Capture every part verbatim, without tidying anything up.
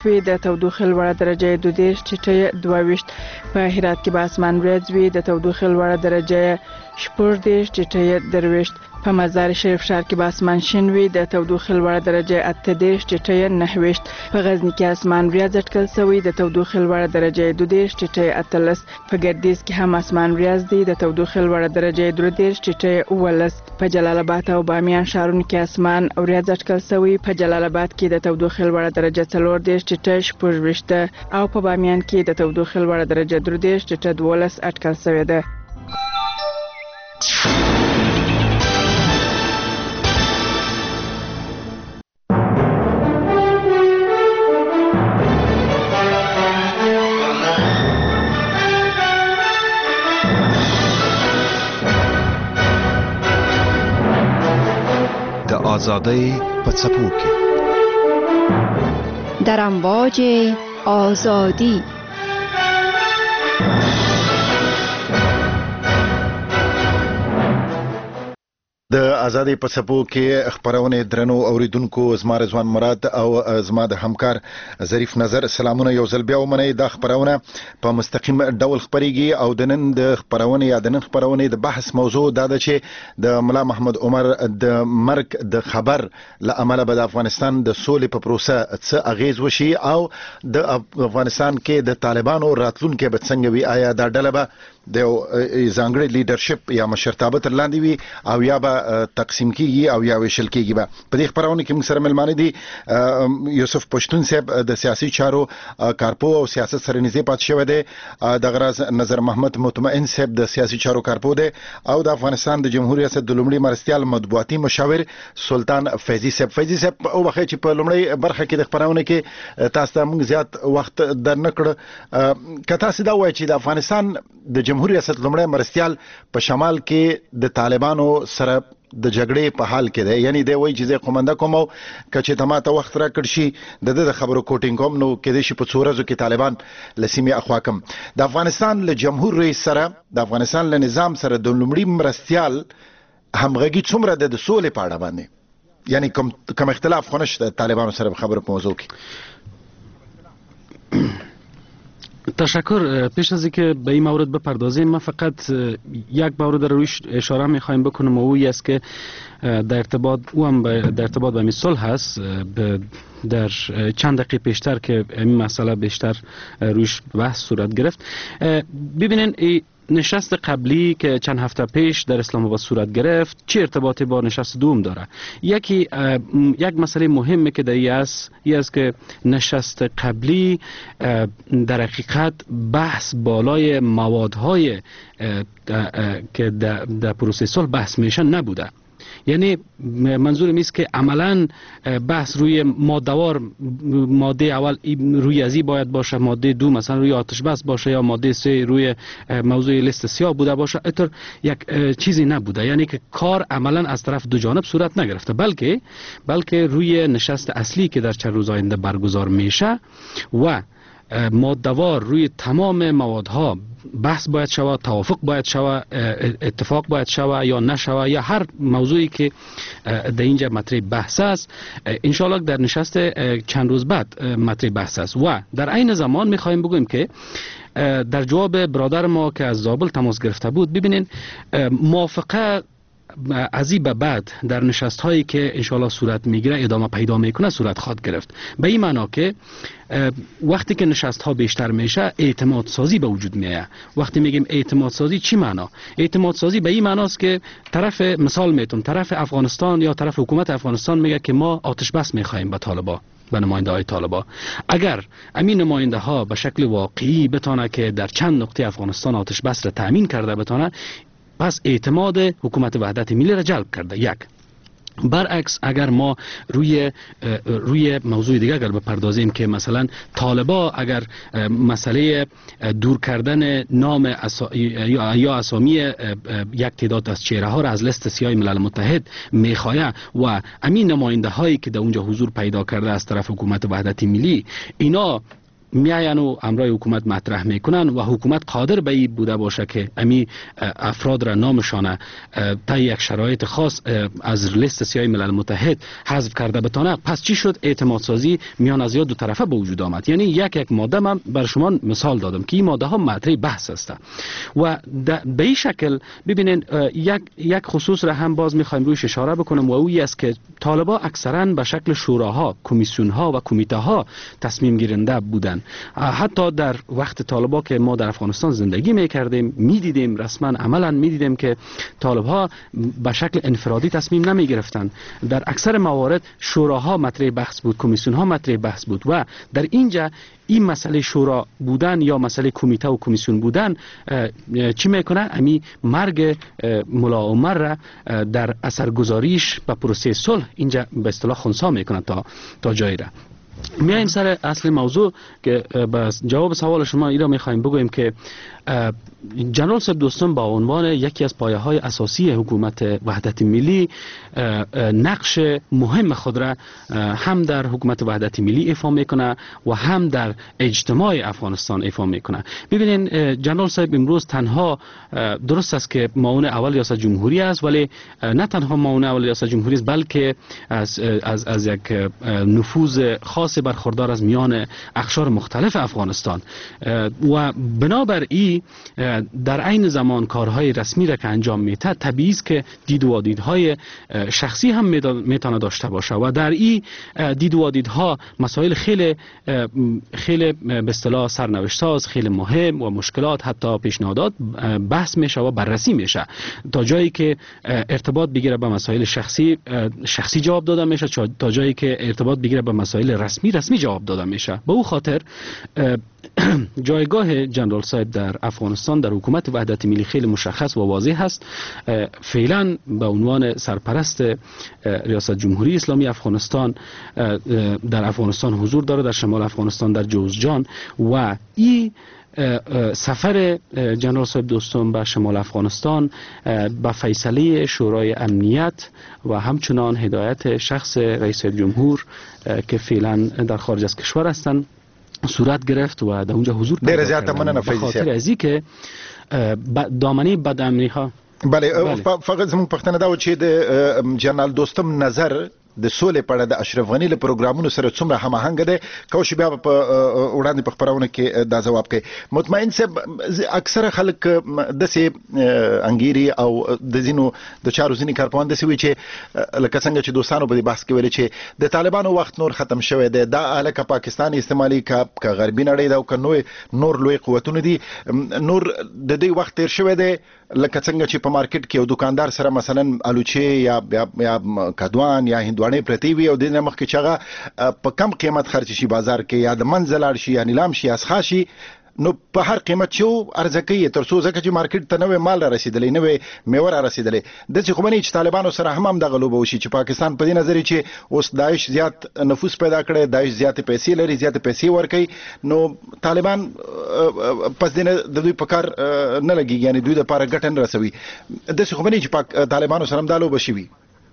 وي د تودوخې لوړه درجه دو دېرش ټیټه دوه ویشت. په هرات کې به اسمان ورځ وي د تودوخې لوړه درجه شپږ دېرش ټیټه درویشت. په مزار شریف ښار کې به اسمان شین وي د تودوخې لوړه درجه اته دېرش ټیټه نهه ویشت. په غزني کې اسمان ورځ اټکل شوی د تودوخې لوړه درجه دو دېرش ټیټه اتلس. په ګردیز کې هم اسمان ورځ دی د تودوخې لوړه درجه درې دېرش ټیټه اوولس. په جلال آباد او بامیان ښارونو کې اسمان ورځ اټکل شوی. په جلال آباد کې د تودوخې لوړه درجه څلور دېرش ټیټه شپږ ویشت او په بامیان کې د تودوخې لوړه درجه درې دېرش ټیټه دولس اټکل شوې ده. د آزادۍ په څپو کې در امواج آزادی. د ازادۍ په څپو کې خبرونه درنو اوریدونکو زما رضوان مراد او زما د همکار ظریف نظر سلامونه یو ځل بیا ومنئ. دا خبرونه په مستقیم ډول خبريږي او د نن د خبرونه یا د نن خبرونه د بحث موضوع دا ده چې د ملا محمد عمر د مرګ د خبر لامل به د افغانستان د سولې په پروسه څه اغیز وشي او د افغانستان کې د طالبانو راتلونکي به څنګه وي. آیا دا ډله به د ځانګړي لیډرشپ یا مشرتابه تر لاندې وي او یا به تقسیم کیږي او یا ویشل کیږي. به په دې خبرونه کې موږ سره ملمانه دي یوسف پښتون صاحب د سیاسي چارو کارپو او سیاست سره نږدې پات شوی دی. د غراز نظر محمد مطمئن صاحب د سیاسي چارو کارپو دی او د افغانستان د جمهوریت ریاست د لومړي مرستيال مطبوعاتي مشاور سلطان فیضی صاحب. فیضی صاحب او وخت چې په لومړي برخه کې د خبرونه کې تاسو ته موږ زیات وخت در نکړ کته سیدا وای چې د افغانستان د جمهوریت ریاست لومړی مرستيال په شمال کې د طالبانو سره د جګړې په حال کې دی. یعنی دی وایي چې زه قومنده کوم او کچې تماته وخت را کړ شي د د خبرو کوټینګ کوم نو کې دي چې په څورزو کې طالبان لسیمه اخوا کم د افغانستان له جمهور رئیس سره د افغانستان له نظام سره د لومړي مرستيال همغږي څومره د سولې په اړه باندې یعنی کوم کوم اختلاف خو نشته طالبانو سره خبرو په موضوع کې. تشکر. پیش از اینکه به این مورد بپردازیم من فقط یک مورد رویش اشاره میخوایم بکنم و اوی است که در ارتباط او هم در ارتباط به صلح هست. در چند دقیقه پیشتر که این مسئله بیشتر رویش بحث صورت گرفت. ببینین نشست قبلی که چند هفته پیش در اسلام آباد صورت گرفت چه ارتباطی با نشست دوم داره؟ یکی یک مسئله مهمه که در این است این است که نشست قبلی در حقیقت بحث بالای موادهای که در پروسه صلح بحث میشن نبوده. یعنی منظورم است که عملا بحث روی مادهوار ماده اول روی ازی باید باشه، ماده دو مثلا روی آتش بس باشه یا ماده سه روی موضوع لیست سیاه بوده باشه. اینطور یک چیزی نبوده. یعنی که کار عملا از طرف دو جانب صورت نگرفته بلکه بلکه روی نشست اصلی که در چند روز آینده برگزار میشه و مادهوار روی تمام موادها بحث باید شود، توافق باید شود، اتفاق باید شود یا نشود یا هر موضوعی که در اینجا مطرح بحث است انشاءالله در نشست چند روز بعد مطرح بحث است. و در عین زمان میخوایم بگویم که در جواب برادر ما که از زابل تماس گرفته بود ببینین موافقه از این به بعد در نشست هایی که انشاءالله صورت میگیره ادامه پیدا میکنه صورت خواهد گرفت. به این معنا که وقتی که نشست ها بیشتر میشه اعتماد سازی به وجود میاد. وقتی میگیم اعتماد سازی چی معنا؟ اعتماد سازی به این معناست که طرف مثال میتونم طرف افغانستان یا طرف حکومت افغانستان میگه که ما آتش بس میخوایم به طالبان به نماینده های طالبان. اگر امین نماینده ها به شکل واقعی بتونه که در چند نقطه افغانستان آتش بس را تامین کرده بتونه پس اعتماد حکومت وحدت ملی را جلب کرده. یک برعکس اگر ما روی روی موضوع دیگه اگر بپردازیم که مثلا طالبا اگر مسئله دور کردن نام اسا یا اسامی یک تعداد از چهره ها را از لیست سیاه ملل متحد میخواه و امین نماینده هایی که در اونجا حضور پیدا کرده از طرف حکومت وحدت ملی اینا میاین و امرای حکومت مطرح میکنن و حکومت قادر به این بوده باشه که امی افراد را نامشانه تا یک شرایط خاص از لیست سیاه ملل متحد حذف کرده بتانه، پس چی شد؟ اعتماد سازی میان از دو طرفه به وجود آمد. یعنی یک یک ماده من بر شما مثال دادم که این ماده ها مطرح بحث است و به این شکل ببینید یک یک خصوص را هم باز میخوایم رویش اشاره بکنم و اویی است که طالبا اکثرا به شکل شوراها، کمیسیون ها و کمیته ها تصمیم گیرنده بودند. حتی در وقت طالبا که ما در افغانستان زندگی میکردیم میدیدیم، رسما عملا میدیدیم که طالب ها به شکل انفرادی تصمیم نمی گرفتند. در اکثر موارد شوراها مطرح بحث بود، کمیسیون ها مطرح بحث بود و در اینجا این مسئله شورا بودن یا مسئله کمیته و کمیسیون بودن چی میکنه؟ امی مرگ ملا عمر را در اثرگذاریش به پروسه صلح اینجا به اصطلاح خنثی میکنه تا تا جایی را. میایم سر اصل موضوع که بس جواب سوال شما ایرا میخوایم بگویم که جنرال صاحب دوستم با عنوان یکی از پایه های اساسی حکومت وحدت ملی نقش مهم خود را هم در حکومت وحدت ملی ایفا میکنه و هم در اجتماع افغانستان ایفا میکنه. ببینین جنرال صاحب امروز تنها درست است که معاون اول ریاست جمهوری است، ولی نه تنها معاون اول ریاست جمهوری است بلکه از از از یک نفوذ خاص برخوردار از میان اقشار مختلف افغانستان و بنابر این در عین زمان کارهای رسمی را که انجام میده طبیعی است که دید و دیدهای شخصی هم میتونه داشته باشه و در این دید و دیدها مسائل خیلی خیلی به اصطلاح سرنوشت‌ساز، خیلی مهم و مشکلات حتی پیشنهادات بحث میشه و بررسی میشه تا جایی که ارتباط بگیره به مسائل شخصی شخصی جواب داده میشه تا جایی که ارتباط بگیره به مسائل رسمی رسمی جواب داده میشه. به او خاطر جایگاه جنرال صاحب در افغانستان در حکومت وحدت ملی خیلی مشخص و واضح است. فعلا به عنوان سرپرست ریاست جمهوری اسلامی افغانستان در افغانستان حضور داره، در شمال افغانستان در جوزجان و این سفر جنرال صاحب دوستم به شمال افغانستان با فیصله شورای امنیت و همچنان هدایت شخص رئیس جمهور که فعلا در خارج از کشور هستند صورت گرفت و در اونجا حضور پیدا کردن به خاطر ازی که دامنه بدامنی ها. بله فقط زمون پښتنه دا و چې د جنرال دوستم نظر د سولې په اړه د اشرف غنی له پروګرامونو سره څومره هماهنګ دی کوشش بیا په وړاندې په خبرونه کې دا جواب کوي. مطمئن صاحب اکثره خلک داسې انګیري او د ځینو د چارو ځینې کارپوهان داسې وي چې لکه څنګه چې دوستانو په دې بحث کې ویلي چې د طالبانو وخت نور ختم شوی دی، دا لکه پاکستان استعمالي که غربي نړۍ دا او که نور لوی قوتونه دي نور د دې وخت تیر شوی دی لکه څنګه چې په مارکیټ کې یو دکاندار سره مثلا الوچې یا یا کدوان یا هندوانې پرتی وي او د نمخ کې چاغه په کم قیمت خرڅ شي بازار کې یا د منزل شي یا نیلام شي اسخا شي نو په هر قیمت شو ارزکه تر څو ځکه چې مارکیټ ته نوې مال را رسیدلې نوې میوه را رسیدلې د څه کومني چې طالبانو سره هم هم د غلوب وشي چې پاکستان په دې نظر چې اوس داعش زیات نفوذ پیدا کړي، داعش زیات پیسې لري، زیات پیسې ورکي، نو طالبان پس دینه د دوی په کار نه لګي، یعنی دوی د پاره ګټن رسوي. د څه کومني چې طالبانو سره هم دالو بشوي.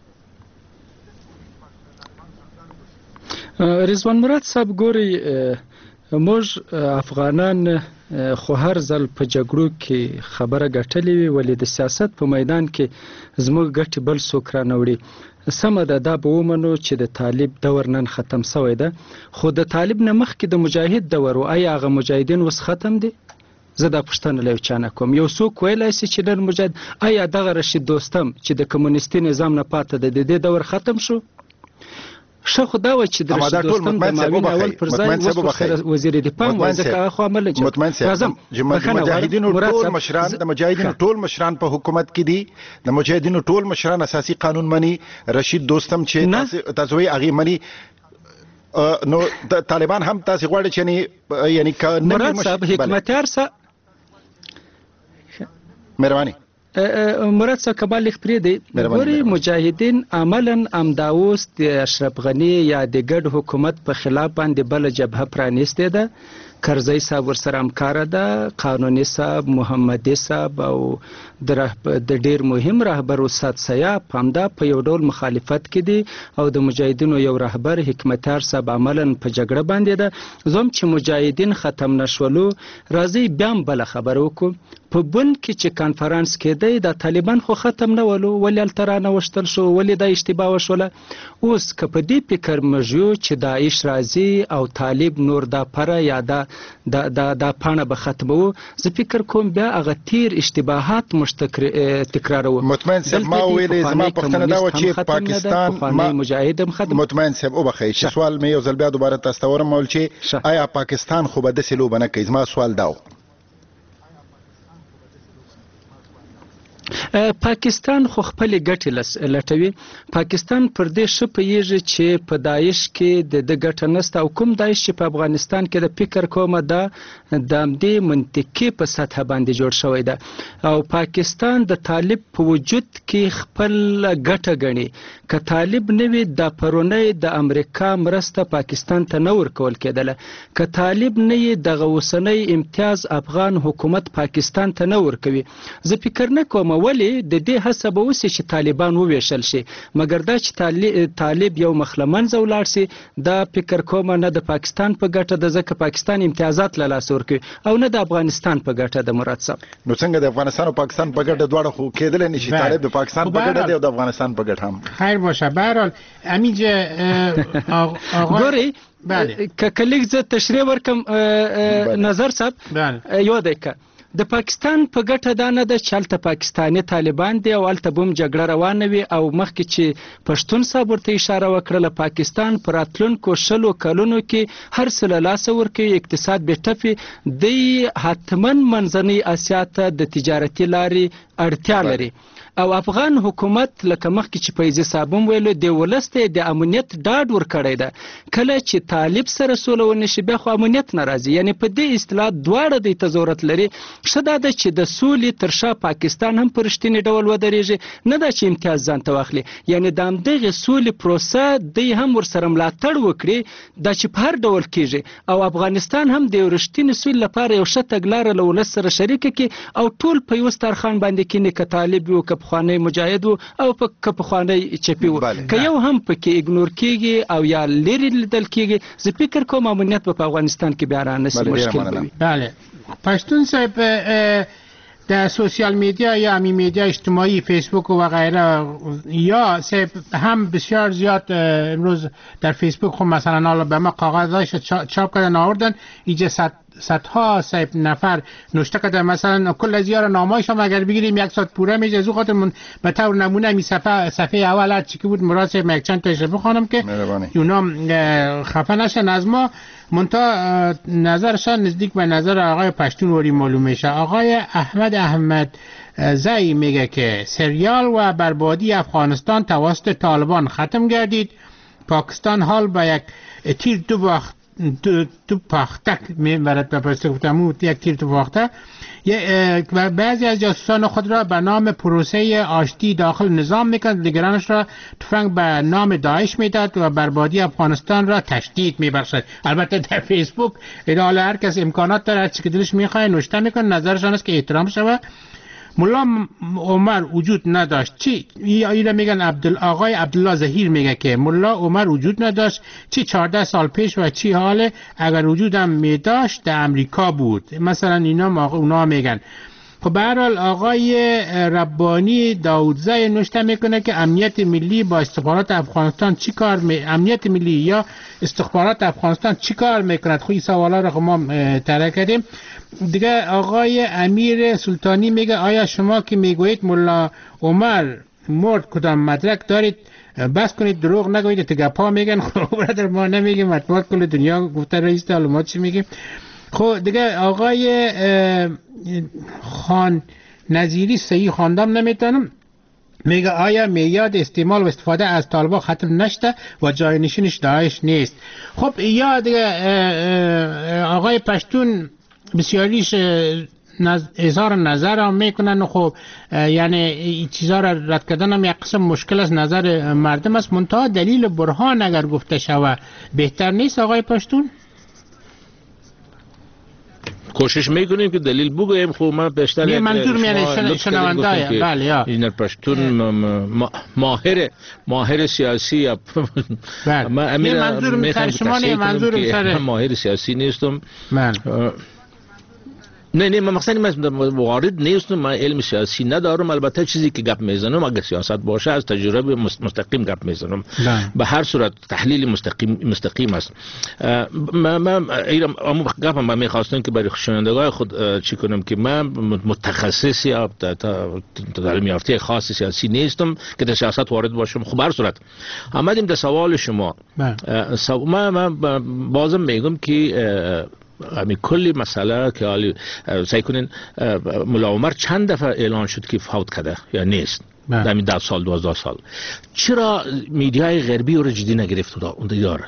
رضوان مراد صاحب ګوري موږ افغانان خو هر ځل په جګړو کې خبره ګټلې وي، ولې د سیاست په میدان کې زموږ ګټې بل څوک رانوړي. سمه ده دا به ومنو چې د طالب دور نن ختم شوی ده، خو د طالب نه مخکې د مجاهد دور و آیا هغه مجاهدین اوس ختم دي؟ زه دا پوښتنه له یو چا نه کوم. یو څوک ویلی شي چې نن مجاهد آیا دغه رشید دوستم چې د کمونیستي نظام نه پاته ده د دې دور ختم شو؟ شه خدا و چې د رشید دوستم د معاون اول پر ځای وزیر دفاع و ځکه هغه خو عمل جوړ راځم مجاهدینو ټول مشران د مجاهدینو ټول مشران په حکومت کې دي، د مجاهدینو ټول مشران اساسي قانون مني، رشید دوستم چې تاسو وی هغه مني، نو طالبان هم تاسو غواړي چې یعنی یعنی مراد صاحب حکمتیار صاحب مهرباني مراد صاحب کمال خبرې دی ګوري مجاهدین عملاً امداوس د اشرف غنی یا د ګډ حکومت په خلاف باندې بل جبهه پرانیستې ده. کرزی صاحب ورسره همکاره ده، قانوني صاحب، محمدي صاحب او د ډیر مهم رهبر استاد سیاف همدا په یو ډول مخالفت کې دي او د مجاهدینو یو رهبر حکمتیار صاحب عملاً په جګړه باندې ده. زم چې مجاهدین ختم نشولو راځي بیا بل خبر وکړو په بن کې چې کانفرنس کېدی د طالبان خو ختم نه ولو ولې الترانه وشتل شو ولې دا اشتباه وشوله. اوس که په دې فکر مجو چې داعش راځي او طالب نور دا پره یا دا دا دا, دا پانه به ختمو، زه فکر کوم بیا هغه تیر اشتباهات تکرارو. مطمئن صاحب ما ویلې زما پوښتنه دا و چې پاکستان ما مجاهدم ختم. مطمئن صاحب وبخښئ چې سوال مې یو ځل بیا دوباره تاسو ته ورم ول چې آیا پاکستان خو به داسې لوبه نه کوي؟ زما سوال دا و. پاکستان خو خپل ګټې لټوي. پاکستان پر دې ښه پوهیږي چې په داعش کې د د ګټه نشته او کوم داعش چې په افغانستان کې د فکر کومه ده د همدې منطقې په سطح باندې جوړ شوی ده او پاکستان د طالب په وجود کې خپل ګټه ګڼي. که طالب نه وي د پرونی د امریکا مرسته پاکستان ته نه ورکول کېدله، که طالب نه وي دغه اوسنی امتیاز افغان حکومت پاکستان ته نه ورکوي. زه فکر نه کوم ولې د دې هڅه به وسي چې طالبان وویشل شي، مګر دا چې طالب یو مخلمنځه ولاړ سي دا فکر کوم نه د پاکستان په ګټه ده، ځکه پاکستان امتیازات له لاسه ورکوي او نه د افغانستان په ګټه ده. مراد صاحب نو څنګه د افغانستان او پاکستان په ګټه دواړه خو کېدل نشي؟ طالب د پاکستان په ګټه دی او د افغانستان په ګټه هم. خیر باشه. به هر حال امینجا آقا ګوري که کلیک زه تشریح ورکم نظر صاحب یو دقیقه د پاکستان په ګټه دا نه ده چې هلته پاکستاني طالبان دي او هلته به هم جګړه روانه وي او مخکې چې پښتون صاحب ورته اشاره وکړله پاکستان په راتلونکو شلو کلونو کې هر څه له لاسه ورکوي، اقتصاد بې ټپي دی، حتما منځنۍ اسیا ته د تجارتي لارې اړتیا لري او افغان حکومت لکه مخکې چې فیضي صاحب هم ویلو د ولس ته د امنیت ډاډ ورکړی ده. کله چې طالب سره سوله ونه شي بیا خو امنیت نه راځي. یعنې په دې اصطلاح دواړه دوی ته ضرورت لري. ښه دا ده چې د سولې تر شا پاکستان هم په رښتینې ډول ودرېږي، نه دا چې امتیاز ځان ته واخلي. یعنې د همدغې سولې پروسه دوی هم ورسره ملاتړ وکړي دا چې په هر ډول کېږي او افغانستان هم د یو رښتینې سولې لپاره یو ښه تګلاره له ولس سره شریکه کړي او ټول په یو سترخوان باندې کښېني، که طالب وي که پخوانی مجاهد او که پخوانی چپي و، که یو هم پکې اګنور کېږي او یا لرې لیدل کېږي، زه فکر کوم امنیت به په افغانستان کې بیا رانسي، مشکل به وي. بله پښتون صاحب در سوشیال میدیا یا امی میدیا اجتماعی فیسبوک و غیره یا صاحب هم بسیار زیاد امروز در فیسبوک خب مثلا حالا به ما کاغذاش چاپ کردن آوردن اینجا صد صدها صاحب نفر نوشته کردن، مثلا کل از یار نامایش هم اگر بگیریم یک ساعت پوره میشه. از خاطر من به طور نمونه می صفحه صفحه اول هر چی که بود مراد صاحب یک چند تاش بخوانم که اونا خفه نشن از ما. منتها نظرشان نزدیک به نظر آقای پشتون وری معلوم میشه. آقای احمد احمد زئی میگه که سریال و بربادی افغانستان توسط طالبان ختم گردید. پاکستان حال به یک تیر دو باخت تو تو پاختک میبرد به پاسخ گفتم یک تیر تو پاخته. و بعضی از جاسوسان خود را به نام پروسه آشتی داخل نظام میکند، دیگرانش را تفنگ به نام داعش میداد و بربادی افغانستان را تشدید میبخشد. البته در فیسبوک ادعای هر کس امکانات داره هر چی که دلش میخواد نوشته میکنه، نظرشان است که احترام شود. ملا عمر وجود نداشت. چی اینا میگن عبدال آقای عبدالله ظهیر میگه که ملا عمر وجود نداشت، چی چهارده سال پیش و چی حاله اگر وجودم میداشت در امریکا بود. مثلا اینا اونا میگن. خب به هر حال آقای ربانی داودزای نوشته میکنه که امنیت ملی با استخبارات افغانستان چی کار می... امنیت ملی یا استخبارات افغانستان چی کار میکند؟ خب این سوالا رو ما طرح کردیم دیگه. آقای امیر سلطانی میگه آیا شما که میگویید ملا عمر مرد کدام مدرک دارید؟ بس کنید دروغ نگویید. تگپا میگن. خب برادر ما نمیگیم، مطبوعات کل دنیا گفته رئیس علامات چی میگیم. خب دیگه آقای خان نظیری صحیح خواندم نمیتونم میگه آیا میاد استعمال و استفاده از طالبان ختم نشده و جای نشینش داعش نیست؟ خب یا دیگه آقای پشتون بسیاریش نظ... اظهار نظر هم میکنن. خب یعنی این چیزا را رد کردن هم یک قسم مشکل از نظر مردم است. منتها دلیل برهان اگر گفته شوه بهتر نیست آقای پشتون؟ کوشش میکنیم که دلیل بگوییم. خب من بیشتر نه منظور میانه شنونده بله یا این پشتون ماهر ماهر سیاسی یا بله منظور میخوام شما نه منظور من ماهر سیاسی نیستم. بله نه نه من مقصدی من وارد نیستم، من علم سیاسی ندارم. البته چیزی که گپ میزنم اگر سیاست باشه از تجربه مستقیم گپ میزنم. به هر صورت تحلیل مستقیم مستقیم است. من من اما گپم من میخواستم که برای شنوندگان خود چی کنم که من متخصص یا تعلیم یافته خاص سیاسی نیستم که در سیاست وارد باشم. خب به هر صورت آمدیم در سوال شما. من من بازم میگم که امی کلی مسئله که حالی سعی کنین ملا عمر چند دفعه اعلان شد که فوت کرده یا نیست در این ده سال دوازده سال. چرا میدیای غربی رو جدی نگرفت اون داره؟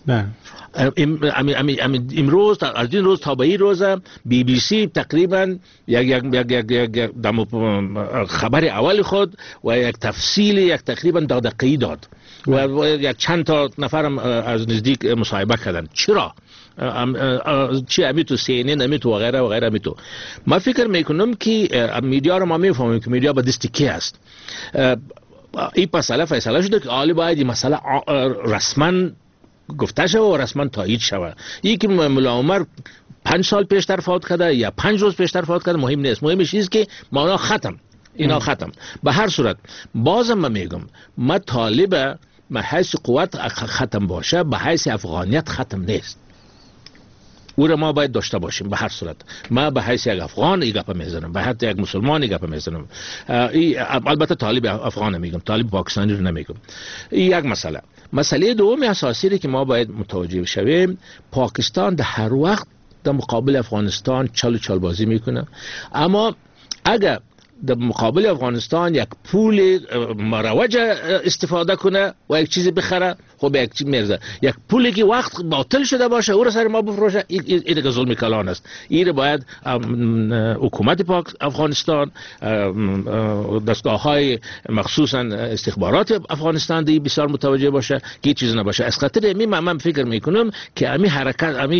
امروز از این روز تا به این روز بی بی سی تقریبا یک یک یک یک خبر اول خود و یک تفصیل یک تقریبا دقیقی داد و یک چند تا نفرم از نزدیک مصاحبه کردن. چرا؟ چی امی تو سی ان ان امی تو و غیره و غیره امی تو. من فکر میکنم که میدیا رو ما میفهمیم که میدیا به دست کی است. این مسئله فیصله شده که آلی باید این مسئله رسما گفته شود و رسما تایید شود. یکی ملا عمر پنج سال پیشتر فوت کرده یا پنج روز پیشتر فوت کرده مهم نیست. مهمش چیز که ما ختم اینا ختم. به هر صورت بازم من میگم ما طالب به حیث قوت ختم باشه به حیث افغانیت ختم نیست. او را ما باید داشته باشیم. به هر صورت ما به حیث یک افغان این گپ میزنم، به حیث یک مسلمان این گپ میزنم. البته طالب افغان میگم، طالب پاکستانی رو نمیگم. این یک مسئله. مسئله دوم اساسی که ما باید متوجه شویم، پاکستان در هر وقت در مقابل افغانستان چل و چل بازی میکنه. اما اگر در مقابل افغانستان یک پول مروج استفاده کنه و یک چیزی بخره، خب یک چیز میرزه یک پولی که وقت باطل شده باشه او را سر ما بفروشه، این دیگه ظلم کلان است. این باید حکومت پاک افغانستان، دستگاه های مخصوصا استخبارات افغانستان دی بسیار متوجه باشه که چیز نباشه. از خاطر می من فکر میکنم که امی حرکت امی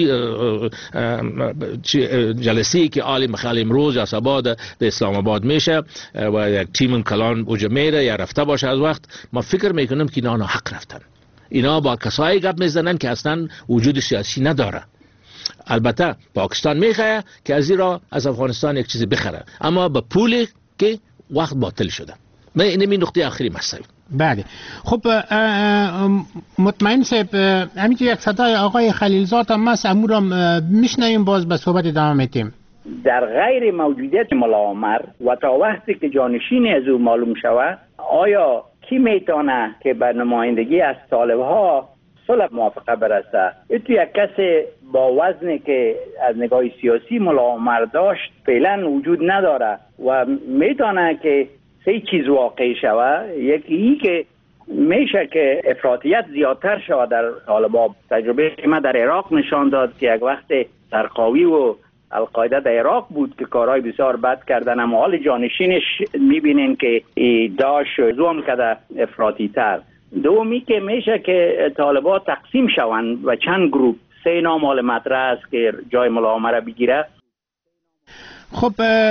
جلسه‌ای که عالی مخال امروز یا سبا در اسلام آباد میشه و یک تیم کلان اوجا میره یا رفته باشه از وقت، ما فکر میکنم که اینا حق رفتن. اینا با کسایی گپ میزنن که اصلا وجود سیاسی نداره. البته پاکستان میخواه که از این را از افغانستان یک چیزی بخره، اما به پولی که وقت باطل شده. من این نقطه آخری مسئله. بله خب مطمئن صاحب همین یک صدای آقای خلیلزاد هم مس امورم میشنویم، باز به صحبت ادامه میدیم. در غیر موجودیت ملا عمر و تا وقتی که جانشین از او معلوم شود، آیا کی میتونه که به نمایندگی از طالبها صلح موافقه برسه؟ تو یک کس با وزنی که از نگاه سیاسی ملا عمر داشت فعلا وجود نداره و میتونه که سه چیز واقع شود. یکی ای که میشه که افراطیت زیادتر شود در طالبان. تجربه که ما در عراق نشان داد که یک وقت سرقاوی و القاعده در عراق بود که کارهای بسیار بد کردن، اما حال جانشینش میبینین که داعش زوم کرده افراطی تر. دومی که میشه که طالبان تقسیم شوند و چند گروه، سه نام حال مطرح است که جای ملا عمر بگیره. خب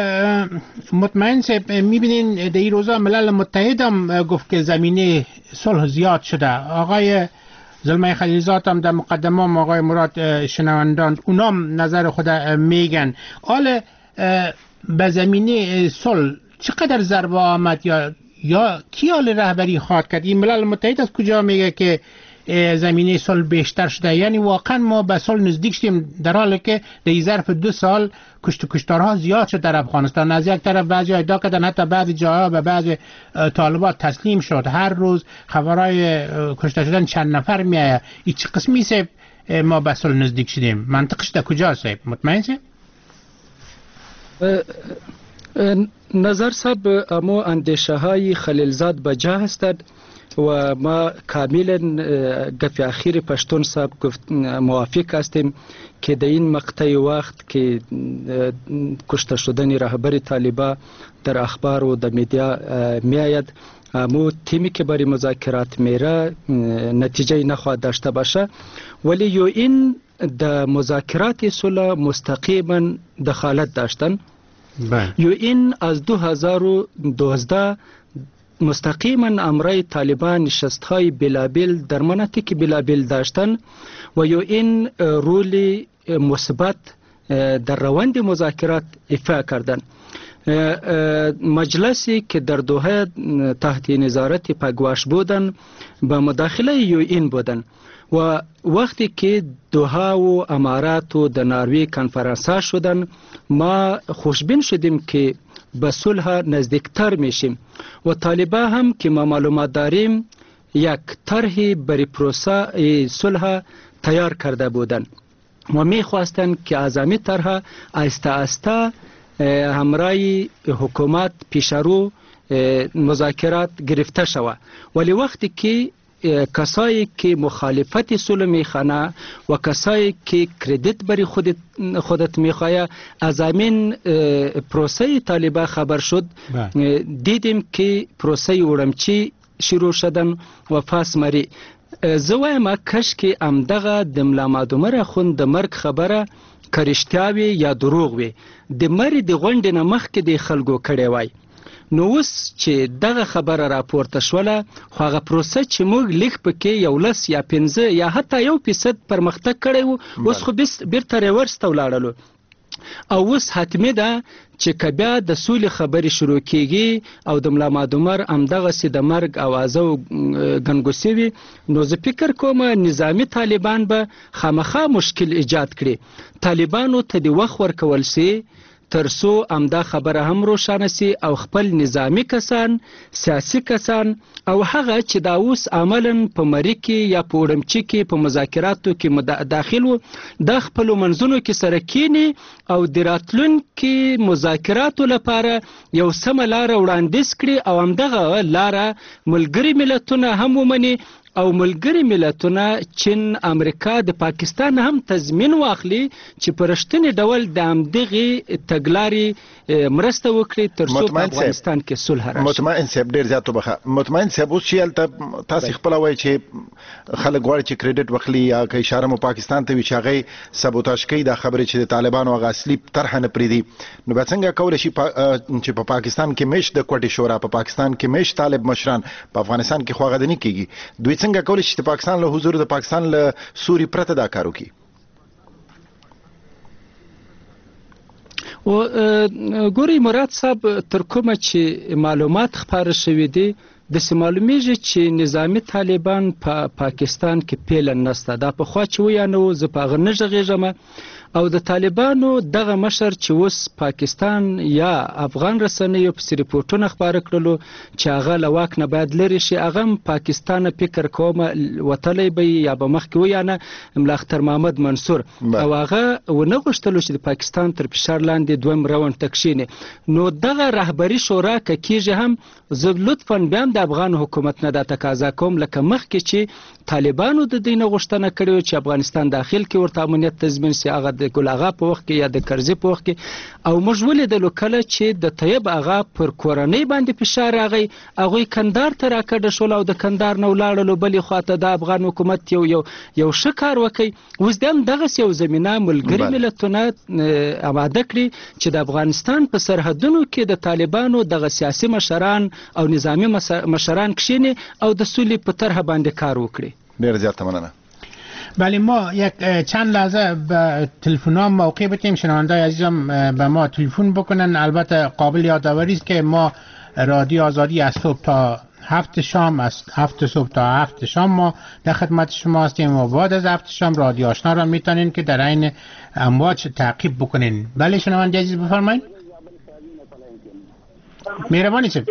مطمئن صاحب میبینین در این روزا ملل متحد هم گفت که زمینه صلح زیاد شده. آقای زلمه خلیلزاد هم در مقدمه هم آقای مراد شنوندان اونام نظر خود میگن. حال به زمینه صلح چقدر ضربه آمد یا یا کی حال رهبری خواهد کرد؟ این ملل متحد از کجا میگه که زمینه صلح بیشتر شده؟ یعنی واقعا ما به صلح نزدیک شدیم در حالی که در ظرف دو سال کشت و کشتارها زیاد شد در افغانستان. از یک طرف بعضی ادعا کردن حتی بعضی جاها به بعضی طالبات تسلیم شد. هر روز خبرهای کشته شدن چند نفر میآید. این چه قسمی است ما به صلح نزدیک شدیم؟ منطقش در کجا است؟ مطمئن است؟ نظر صاحب اما اندیشه های خلیلزاد بجا هستد و ما کاملا گفت اخیر پشتون صاحب گفت موافق هستیم که در این مقطع وقت که کشته شدن رهبر طالبان در اخبار و در میدیا میآید، مو تیمی که برای مذاکرات میره نتیجه نخواهد داشته باشه، ولی یو این در مذاکرات صلح مستقیما دخالت داشتن. یو این از دو هزار و دوازده مستقیما امرای طالبان نشستهای بلابل در مناطق بلابل داشتن و یو این رولی مثبت در روند مذاکرات ایفا کردن. مجلسی که در دوحه تحت نظارت پگواش بودن با مداخله یو این بودن و وقتی که دوحه و امارات و در ناروی کنفرانس شدن، ما خوشبین شدیم که به صلح نزدیکتر میشیم و طالبان هم که ما معلومات داریم یک طرحی برای پروسه صلح تیار کرده بودن و میخواستن که اعضامی طرح آهسته آهسته همراه حکومت پیشرو مذاکرات گرفته شود، ولی وقتی که کسایی که مخالفت صلح میخوانه و کسایی که کردیت بری خودت خودت میخواه از همین پروسه طالبان خبر شد، دیدیم که پروسه اورمچی شروع شدن و فاس مری. زوایم کش که امدغه د ملا مادومر خوند د مرګ خبره کرشتیاوی یا دروغ وي، د مری د غونډې نه مخکې د خلکو کړی وای. نو اوس چې دغه خبره راپورته شوله، خو هغه پروسه چې موږ لیک پکې یو لس یا پنځه یا حتی یو فیصد پرمختګ کړی و، اوس خو بیرته ریورس ته ولاړلو. او اوس حتمی ده چې که بیا د سولې خبرې شروع کیږي او د ملا مادومر همدغسې د مرګ اوازه و ګنګوسې وي، نو زه فکر کوم نظامي طالبان به خامخا مشکل ایجاد کړي. طالبانو ته د وخت ورکول سي ترڅو همدا خبره هم روښانه سي او خپل نظامي کسان، سیاسي کسان او هغه چې دا اوس عملا په مری کې یا په وړمچي کې په مذاکراتو کې داخل و، د خپلو منځونو کې سره کینی او د راتلونکي مذاکراتو لپاره یو سمه لاره وړاندیز کړي او همدغه لاره ملګري ملتونه هم ومني او ملګري ملتونه چین، امریکا، د پاکستان هم تضمین واخلي چې په رښتیني ډول د همدغې تګلارې مرسته وکړي ترڅو په افغانستان کې صلح راشي. مطمئن صاحب ډېر زیات وبخښه. مطمئن صاحب اوس چې هلته تاسې خپله وایي چې خلک غواړي چې کریډټ واخلي یا که اشاره مو پاکستان ته وي چې هغه سبوتاژ کوي دا خبرې چې د طالبانو هغه اصلي طرحه نه پرېږدي، نو بیا څنګه کولی شي چې په پاکستان کې میشت د کوټې شورا، په پاکستان کې میشت طالب مشران، په افغانستان کې خو هغه د نه کېږي، دوی څنګه کولی شي چې د پاکستان له حضور د پاکستان له سوري پرته دا کار وکړي؟ و ګورئ مراد صاحب، تر کومه چې معلومات خپاره شوي دي داسې معلومیږي چې نظامي طالبان په پاکستان کې پیله نسته. دا پخوا چې ویانه و، زه په هغه نه غږېږم او د طالبانو دغه مشر چې اوس پاکستان یا افغان رسنیو پسې ریپورټونه خپاره کړلو چې هغه له واک نه باید لرې شي، هغه هم پاکستان فکر کوم وتلی به یا به مخکې ویانه ملا اختر محمد منصور، او هغه ونه غوښتلو چې د پاکستان تر فشار لاندې دویم راوند ته کښېني. نو دغه رهبري شورا که کېږي هم، زه لطفا بیا هم د افغان حکومت نه دا تقاضا کوم لکه مخکې چې طالبانو د دوی نه غوښتنه کړې وه چې افغانستان داخل کې ورته امنیت تضمین سي، هغه د ګل اغا په وخت کې یا د کرزي په وخت کې. او موږ ولیدلو کله چې د طیب اغا پر کورنۍ باندې فشار راغی، هغوی کندهار ته راکډه شول او د کندهار نه ولاړلو بلې خواته. د افغان حکومت یو یو یو ښه کار وکړي. اوس د هم دغسې یو زمینه ملګري ملتونه اماده کړي چې د افغانستان په سرحدونو کې د طالبانو دغه سیاسي مشران او نظامي مشران کښیني او د سولې په طرح باندې کار وکړي. ډېر زیاته مننه. بله، ما یک چند لحظه به تلفن‌ها موقع بدیم، شنونده‌های عزیزم به ما تلفن بکنن. البته قابل یادآوری است که ما رادیو آزادی از صبح تا هفت شام، از هفت صبح تا هفت شام ما در خدمت شما هستیم و بعد از هفت شام رادیو آشنا را میتونین که در عین امواج تعقیب بکنین. بله شنونده عزیز بفرمایید. مهربانی صاحب.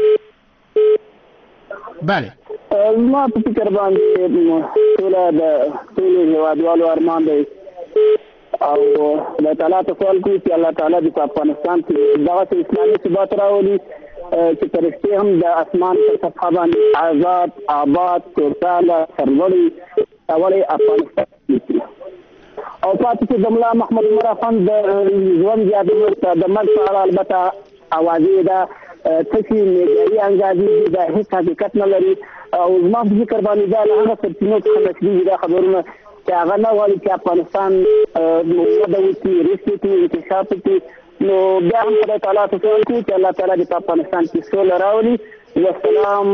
بله ما په فکر باندې ټول د ټول هیوادوالو ارمان دی او الله تعالی ته سوال کوي چې الله تعالی د افغانستان کې دغه اسلامي ثبات راولي چې فرښتې هم د اسمان په سطحه باندې آزاد آباد سوکاله سرلوړي وړي افغانستان او پاتې چې د ملا محمد عمر افغان د ژوند یادونه د مرګ په اړه البته اوازې ده تشي میډیایي انګازې د هیڅ حقیقت نه لري او زما په فکر باندې دا له هغه سرچینو څخه نشلي دا خبرونه چې هغه نه غواړي چې افغانستان وده وکړي رشد وکړي انکشاف وکړي نو بیا هم خدای تعالی ته سوال کوي چې الله تعالی دې په افغانستان کې سوله راولي والسلام.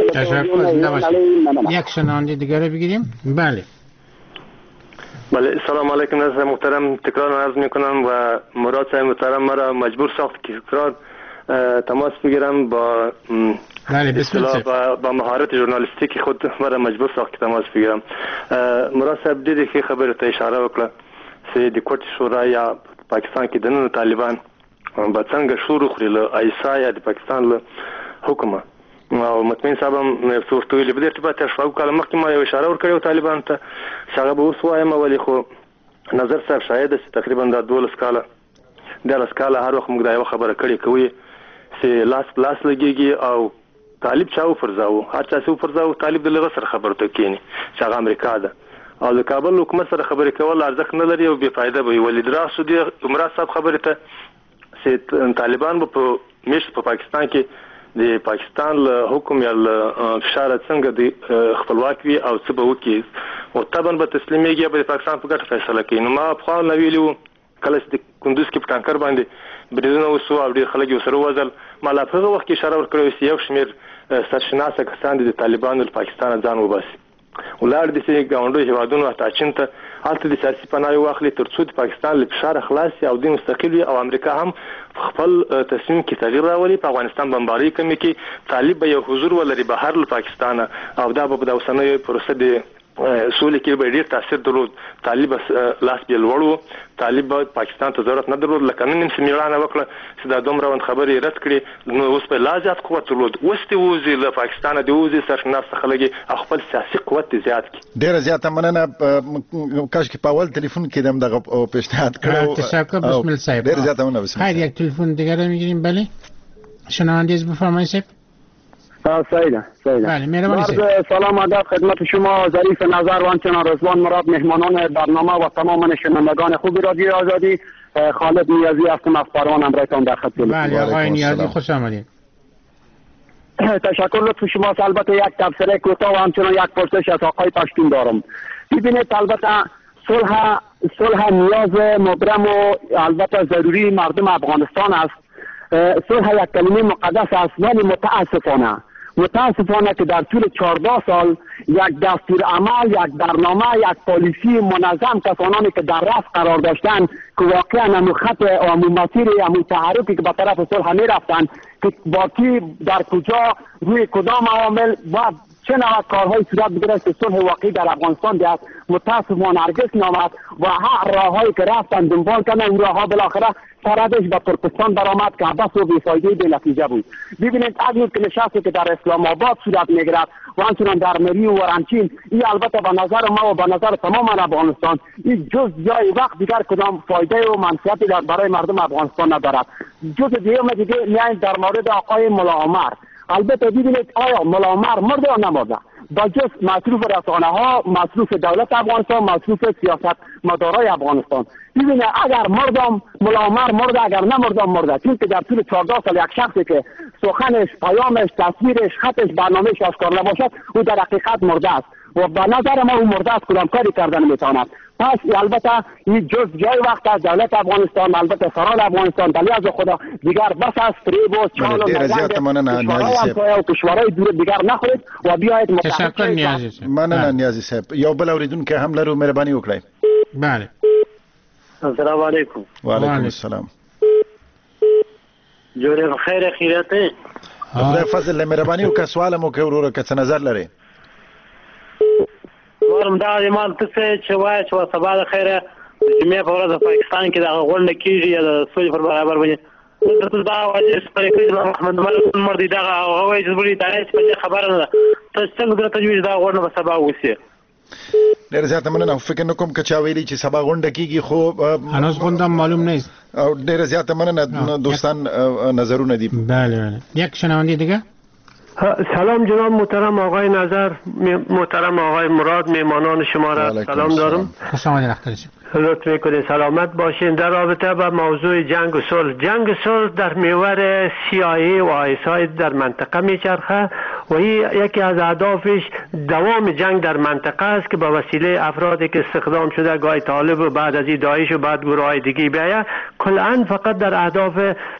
یک شنونده دیگر بگیریم. بله بله السلام علیکم ناظر محترم، تکرار عرض میکنم و مراد صاحب محترم مرا مجبور ساخت که تکرار تماس بگیرم با با, با مهارت ژورنالیستیک خود مرا مجبور ساخت که تماس بگیرم. مراد صاحب دیدی که خبر ته اشاره وکړه چې د کوټ شورا یا پاکستان کې دنه طالبان به څنګه شروع خوري له ایسا یا د پاکستان له حکومت او مطمئن صاحب هم څه ویلي په دې ارتباط شپږ کاله مخکې ما یو اشاره ورکړې طالبان ته چې هغه به اوس وایم ولې خو نظر صاحب شاید چې تقریبا د دولس کاله دولس کاله هر وخت موږ دا یو خبره کړې کوي چې لاس لاس لګيږي او طالب چاو فرزاو هر چا څو فرزاو طالب د لغه سره خبرته کېني چې هغه امریکا ده او د کابل حکومت سره خبرې کول ارزښت نه لري او بې فایده وي. ولید راسو دی عمر صاحب خبره ته چې طالبان په میش په پاکستان کې د پاکستان له حکم یا فشار څنګه د خپلواک وي او څه به وکړي او طبعا به تسلیمېږي به د پاکستان په ګټه فیصله کوي. نو ما په نو ویلو کله چې د کندوز کې په ټانکر باندې بریدونه وسو او ډېر خلک یې سره وځل ما لا په هغه وخت کې اشاره ورکړې چې یو شمېر سرشناسه کسان د طالبانو له پاکستان ځان وباسي ولر د سي ګاونډي هیوادونو ته چین ته الته د سیاسي پناه واخلي تر څو د پاکستان له فشار خلاص او د مستقل او امریکا هم خپل تصمیم کې تغییر راولي په افغانستان بمباري کوي کې طالب به یو حضور ولري بهر له پاکستان او دا به د اوسنۍ پروسه د سولې کې به ډیر تاثیر درلود. طالب لاس بیل وړو طالب پاکستان ته ضرورت نه درلود لکه نن هم سمیړانه وکړه چې دا دومره وند خبرې رد کړي نو اوس په لازم قوت درلود اوس ته وځي له پاکستان د وځي سرشناس خلګي خپل سیاسي قوت زیات کړي. ډیر زیاته مننه کاش کې په اول ټلیفون کې دم دغه پیشنهاد کړو. تشکر بسم الله صاحب. ډیر زیاته مننه. بسم الله. خیر یک تلفن دیگر میگیریم. بله شنوندگی بفرمایید صاحب. سایده سایده بله مهربانی سلام ادب خدمت شما ظریف نظر و همچنین رضوان مراد مهمانان برنامه و تمام شنوندگان خوب رادیو آزادی. خالد نیازی هستم از پروان امرایتان در خط. بله آقای نیازی خوش آمدید. تشکر لطف شما. البته یک تبصره کوتاه و همچنین یک پرسش از آقای پشتون دارم. ببینید البته صلح صلح نیاز مبرم و البته ضروری مردم افغانستان است. صلح یک کلمه مقدس است ولی متاسفانه متاسفانه که در طول چهارده سال یک دستور عمل یک برنامه یک پالیسی منظم کسانی که در رأس قرار داشتن که واقعا همون خط و همون مسیر همون تحرکی که به طرف صلح می رفتن که باقی در کجا روی کدام عوامل و چه نوع کارهای صورت بگیره که صلح واقعی در افغانستان بیاد متاسفانه هرگز نامد و هر راههایی که رفتن دنبال کردن اون راهها بالاخره سردش به ترکستان برآمد که عباس و بیفایده به نتیجه بود. ببینید اگر که نشستی که در اسلام آباد صورت میگیرد و همچنان در مری و ورنچین این البته به نظر ما و به نظر تمام افغانستان این جز جای وقت دیگر کدام فایده و منفعتی برای مردم افغانستان ندارد. جز دیگه دیگه میایم در مورد آقای ملا عمر. البته ببینید آیا ملا عمر مرده یا نمرده با جز مصروف رسانه ها مصروف دولت افغانستان مصروف سیاست مدارای افغانستان. ببینید اگر مردم ملا عمر مرده اگر نمردم مرده چون که در طول چهارده سال یک شخصی که سخنش پیامش تصویرش خطش برنامهش آشکار نباشد او در حقیقت مرده است و به نظر ما او مرده است کدام کاری کردن میتواند. پس البته این جز جای وقت از دولت افغانستان البته سران افغانستان دلیل از خدا دیگر بس از فریب و چال و نزند و کشورهای دور دیگر نخورید و بیایید تشکر نیازی صاحب. مننه نیازی صاحب. یو بل اوریدونکو هم لرو مهرباني وکړئ. بله السلام علیکم. و علیکم السلام. جوړ خیر خیرته. خدای فضل مهرباني وکړه سوال مو کوي ورو که څه نظر لري. ورم دا ایمان ته چې وای چې سبا د خیره جمعې په ورځ پاکستان کې دا غونډه کیږي د سولې پر برابر باندې ته دا وایي چې پرې محمد عمر دی دا هغه چې بری تاریخ خبره نه ته څنګه د تجویز دا غونډه په سبا وسی. ډېر زیاته مننه. فکر نه کوم که چا ویلي چې سبا غونډه کیږي خو هنوز غونډه معلوم نیست. او ډیره زیاته مننه دوستان نظرونه دي. بله بله. یک شنونده دیگه. سلام جناب محترم آقای نظر، محترم آقای مراد، میمانان شما را سلام دارم. خوش آمدید اختر شما. لطف میکنید سلامت باشین. در رابطه با موضوع جنگ و صلح، جنگ و صلح در محور سی آی ای و آی اس آی در منطقه میچرخه و این یکی از اهدافش دوام جنگ در منطقه است که با وسیله افرادی که استخدام شده، گاهی طالب و بعد از این داعش و بعد گروه های دیگه بیاید، کلاً فقط در اهداف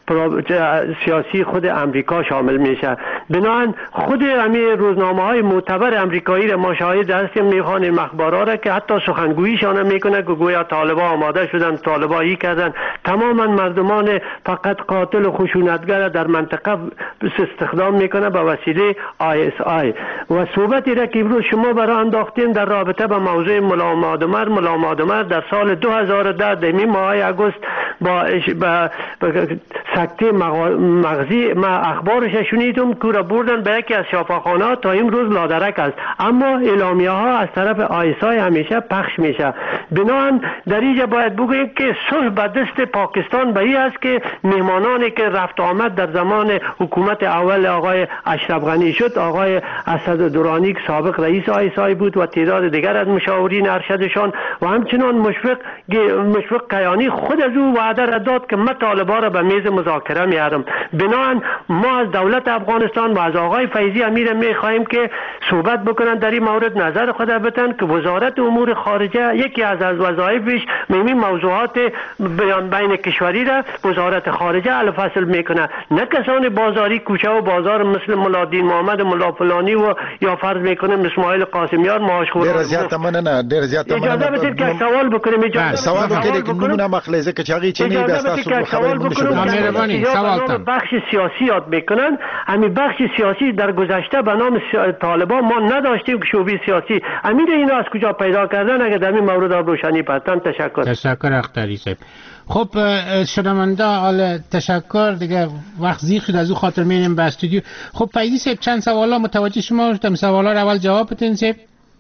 سیاسی خود امریکا شامل میشه. بنابراین خود همین روزنامه های معتبر امریکایی را ما شاهد هستیم میخوانیم اخبارا را که حتی سخنگوییشان میکنه که گویا طالبا آماده شدن، طالبا ای کردن، تماما مردمان فقط قاتل و خشونتگر در منطقه استخدام میکنه با وسیله آی اس آی. و صحبتی را که امروز شما برای انداختین در رابطه با موضوع ملا مادمر، ملا مادمر در سال دو هزار و ده دمی ماه اگست با با سکته مغزی ما اخبارش شنیدم که را بردن به یکی از شفاخانات تا امروز لادرک است، اما اعلامیه ها از طرف آی اس آی همیشه پخش میشه. بنابراین در اینجا باید بگوییم که صلح به دست پاکستان به این است که مهمانانی که رفت آمد در زمان حکومت اول آقای اشرف غنی شد، آقای اسد درانی که سابق رئیس آی اس آی بود و تعداد دیگر از مشاورین ارشدشان و همچنان مشفق مشفق کیانی خود از او وعده را داد که من طالبا را به میز مذاکره میارم. بنابراین ما از دولت افغانستان و از آقای فیضی امیر میخواهیم که صحبت بکنن در این مورد، نظر خود بدن که وزارت امور خارجه یکی از از وظایفش مهمی موضوعات بین کشوری را وزارت خارجه الفصل میکنه، نه کسان بازاری کوچه و بازار مثل ملادین محمد ملا فلانی و یا فرض میکنه اسماعیل قاسمیار ماشخور. ډیر زیاته مننه ډیر زیاته مننه. اجازه بدید که سوال بکنم. اجازه سوال وکړئ چې نمونه مخلزه که چاغي چې نه بیا تاسو خبرې نشو. مهرباني سوال تام. بخش سیاسی یاد میکنن. همین بخش سیاسی در گذشته به نام طالبان ما نداشتیم که شعبه سیاسی. امیر اینا از کجا پیدا کردن؟ اگه در این مورد روشنی پرتن. تشکر. تشکر اختری صاحب. خب شنونده حال تشکر دیگه، وقت زیاد شد از او خاطر میریم به استودیو. خب فیضی صاحب چند سوالا متوجه شما شدم، سوالا رو اول جواب بدین صاحب.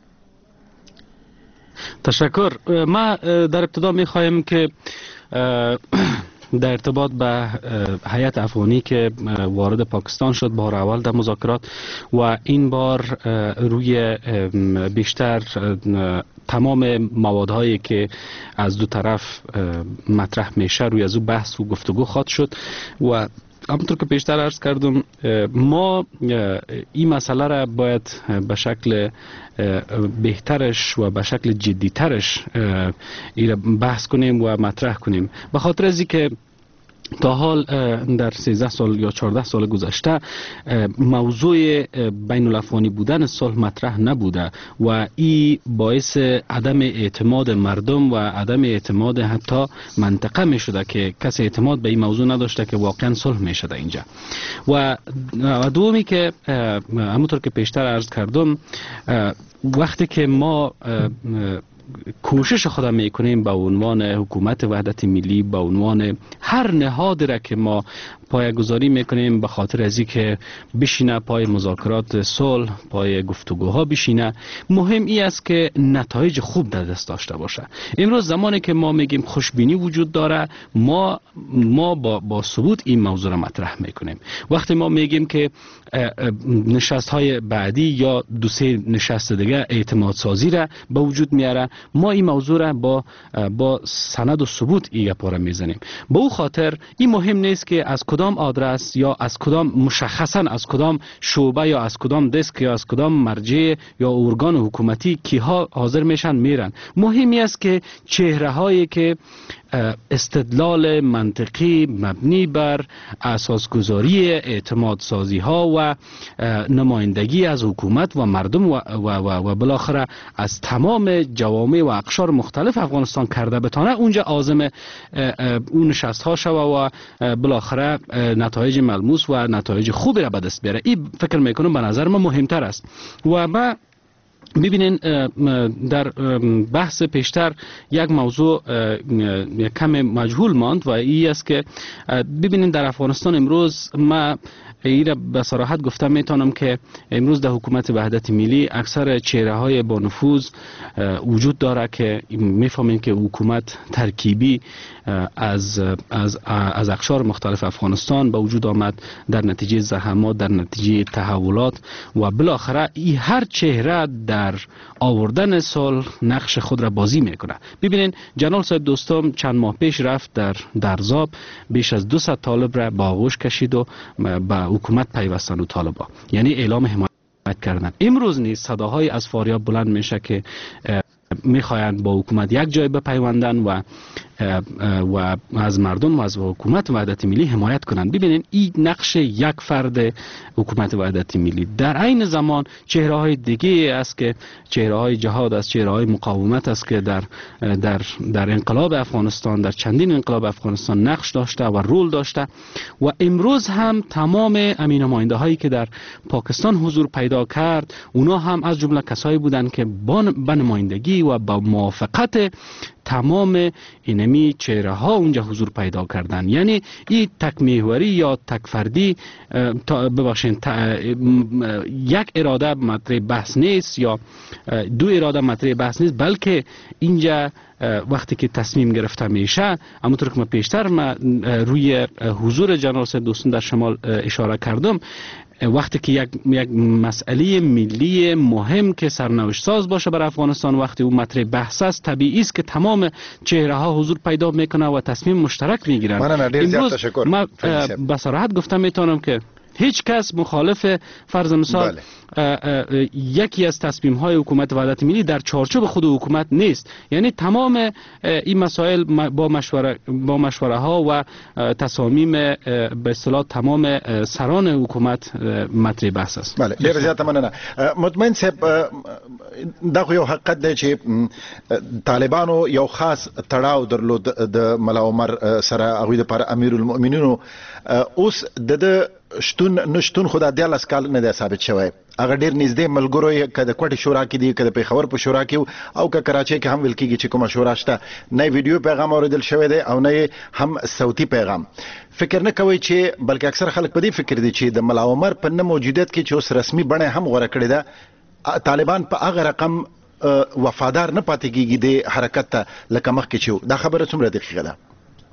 تشکر. ما در ابتدا میخوایم که در ارتباط به هیئت افغانی که وارد پاکستان شد بار اول در مذاکرات و این بار روی بیشتر تمام موادهایی که از دو طرف مطرح میشه روی از او بحث و گفتگو خواهد شد و همونطور که پیشتر عرض کردم ما این مسئله را باید به شکل بهترش و به شکل جدیترش این بحث کنیم و مطرح کنیم، به خاطر از اینکه تا حال در سیزده سال یا چهارده سال گذشته موضوع بین الافغانی بودن صلح مطرح نبوده و این باعث عدم اعتماد مردم و عدم اعتماد حتی منطقه می شده که کسی اعتماد به این موضوع نداشته که واقعا صلح می شده اینجا. و دومی که همونطور که پیشتر عرض کردم، وقتی که ما کوشش خودم میکنیم به عنوان حکومت وحدت ملی، به عنوان هر نهادی را که ما پایه‌گذاری میکنیم به خاطر از اینکه بشینه پای مذاکرات صلح، پای گفتگوها بشینه، مهم این است که نتایج خوب در دست داشته باشه. امروز زمانی که ما میگیم خوشبینی وجود داره، ما ما با با ثبوت این موضوع را مطرح میکنیم. وقتی ما میگیم که نشست های بعدی یا دو سه نشست دیگه اعتماد سازی را به وجود میاره، ما این موضوع را با با سند و ثبوت این پاره میزنیم. به او خاطر این مهم نیست که از کدام آدرس یا از کدام مشخصا از کدام شعبه یا از کدام دسک یا از کدام مرجع یا ارگان حکومتی کیها حاضر میشن میرن. مهمی است که چهره هایی که استدلال منطقی مبنی بر اساسگذاری اعتماد سازی ها و نمایندگی از حکومت و مردم و, و, و, و بالاخره از تمام جوامع و اقشار مختلف افغانستان کرده بتانه اونجا عازم اون نشست ها شوه و بالاخره نتایج ملموس و نتایج خوبی را به دست بیاره. این فکر میکنم به نظر من مهمتر است و ما ببینین در بحث پیشتر یک موضوع کم مجهول ماند و این است که ببینین در افغانستان امروز ما این را به صراحت گفتم میتونم که امروز در حکومت وحدت ملی اکثر چهره های با نفوذ وجود داره که میفهمین که حکومت ترکیبی از از از اقشار مختلف افغانستان به وجود آمد در نتیجه زحمات، در نتیجه تحولات و بالاخره این هر چهره در آوردن صلح نقش خود را بازی میکنه. ببینین جنرال صاحب دوستم چند ماه پیش رفت در درزاب، بیش از دویست طالب را با آغوش کشید و به حکومت پیوستن و طالبا، یعنی اعلام حمایت کردن. امروز نیز صداهای از فاریاب بلند میشه که میخواین با حکومت یک جای بپیوندن و و از مردم و از حکومت وحدت ملی حمایت کنند. ببینید این نقش یک فرد حکومت وحدت ملی. در عین زمان چهره های دیگه است که چهره های جهاد است، چهره های مقاومت است که در در در انقلاب افغانستان، در چندین انقلاب افغانستان نقش داشته و رول داشته و امروز هم تمام امین نماینده هایی که در پاکستان حضور پیدا کرد اونا هم از جمله کسایی بودند که با نمایندگی و با موافقت تمام اینمی چهره ها اونجا حضور پیدا کردن. یعنی این تک محوری یا تک فردی ببخشید یک اراده مطرح بحث نیست یا دو اراده مطرح بحث نیست، بلکه اینجا وقتی که تصمیم گرفته میشه، همونطور که ما پیشتر ما روی حضور جنرال سید دوستم در شمال اشاره کردم، وقتی که یک یک مسئله ملی مهم که سرنوشت ساز باشه بر افغانستان، وقتی اون مطرح بحث است، طبیعی است که تمام چهره ها حضور پیدا میکنه و تصمیم مشترک میگیرن. امروز ما به صراحت گفتم میتونم که هیچ کس مخالف فرض مثال یکی از تصمیم های حکومت وحدت ملی در چارچوب خود حکومت نیست. یعنی تمام این مسائل با مشوره با مشوره ها و تصامیم به اصطلاح تمام سران حکومت مطرح بحث است. بله، ډیر زیاته مننه. مطمئن صاحب دا خو یو حقیقت دی چې طالبانو یو خاص تړاو درلود د ملا عمر سره، هغوی لپاره امیر المؤمنینو. اوس د شتون نشتون خدا دیالس کال نه دی ثابت شوی. هغه ډیر نږدې ملګرو یې که د کوټې شورا کې دي، که د پېښور په شورا کې او که کراچۍ کې هم ویل کېږي چې کومه شورا شته، نه ویډیو پیغام اورېدل شوی دی او نه هم صوتي پیغام. فکر نه کوئ چې بلکې اکثر خلک په دې فکر دي چې د ملا عمر په نه موجودیت کې چې اوس رسمي بڼه هم غوره کړې ده، طالبان په هغه رقم وفادار نه پاتې کېږي د حرکت ته لکه مخکې چې دا خبره څومره دقیقه ده؟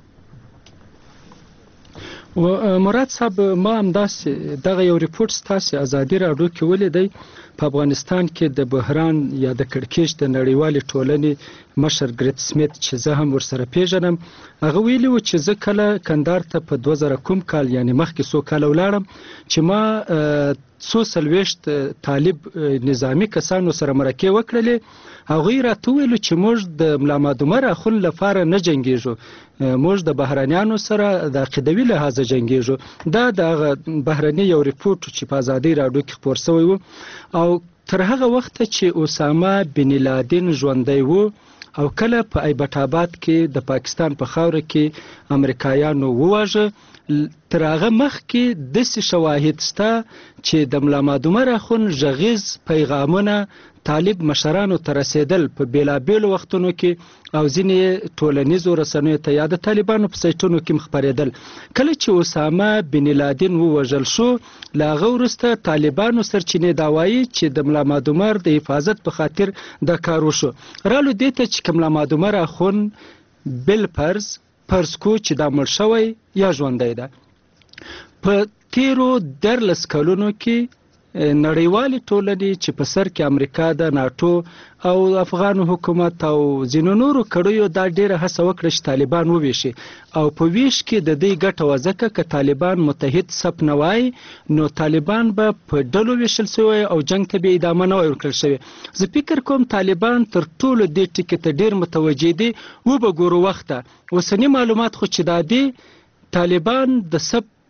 و مراد صاحب ما هم داسې دغه یو ریپورت ستاسې ازادي راډیو کې ولیدی په افغانستان کې د بحران یا د کړکېچ د نړیوالې ټولنې مشر ګریت سمیت چې زه هم ورسره پیژنم، هغه ویلي و چې زه کله کندهار ته په دوه زره کوم کال یعنی مخکې څو کاله ولاړم چې ما څو څلوېښت طالب نظامي کسانو سره مرکې وکړلې. هغوی راته وویلو چې موږ د ملا محمد عمر اخون لپاره نه جنګېږو، موږ د بهرنیانو سره د عقیدوي لحاظه جنګېږو. دا د هغه بهرني یو ریپورټ چې په ازادۍ راډیو کې خپور شوی و. او تر هغه وخته چې اسامه بن لادن ژوندی و او کله په ایبټ آباد کې د پاکستان په خاوره کې امریکایانو وواژه، تر هغه مخکې داسې شواهد شته چې د ملا محمد عمر اخون غږیز پیغامونه طالب مشرانو ته رسېدل په بېلابېلو وختونو کې او ځینې ټولنیزو رسنیو ته یا د طالبانو په سایټونو کې خپرېدل. کله چې اسامه بن لادن ووژل شو، له هغه وروسته طالبانو سرچینې دا وایي چې د ملا محمد عمر د حفاظت په خاطر دا کار وشو. رالو دې ته چې ملا محمد عمر اخون بالفرض فرض کو چې دا مړ شوی یا ژوندی ده. په تیرو دیارلس کلونو کې نړیوالې ټولنې چې په سر کې امریکا ده، ناټو او افغان حکومت او ځینو نورو کړیو دا ډیره هڅه وکړه چې طالبان وویشي او په ویش کې د دې ګټه وه ځکه که طالبان متحد صف نه وای نو طالبان به په ډلو ویشل شوی او جنګ ته به ادامه نه وای ورکړل شوې. زه فکر کوم طالبان تر ټولو دې ټکي ته ډیر متوجه دي. وبه ګورو وخته اوسني معلومات خو چې دا دي، طالبان د صف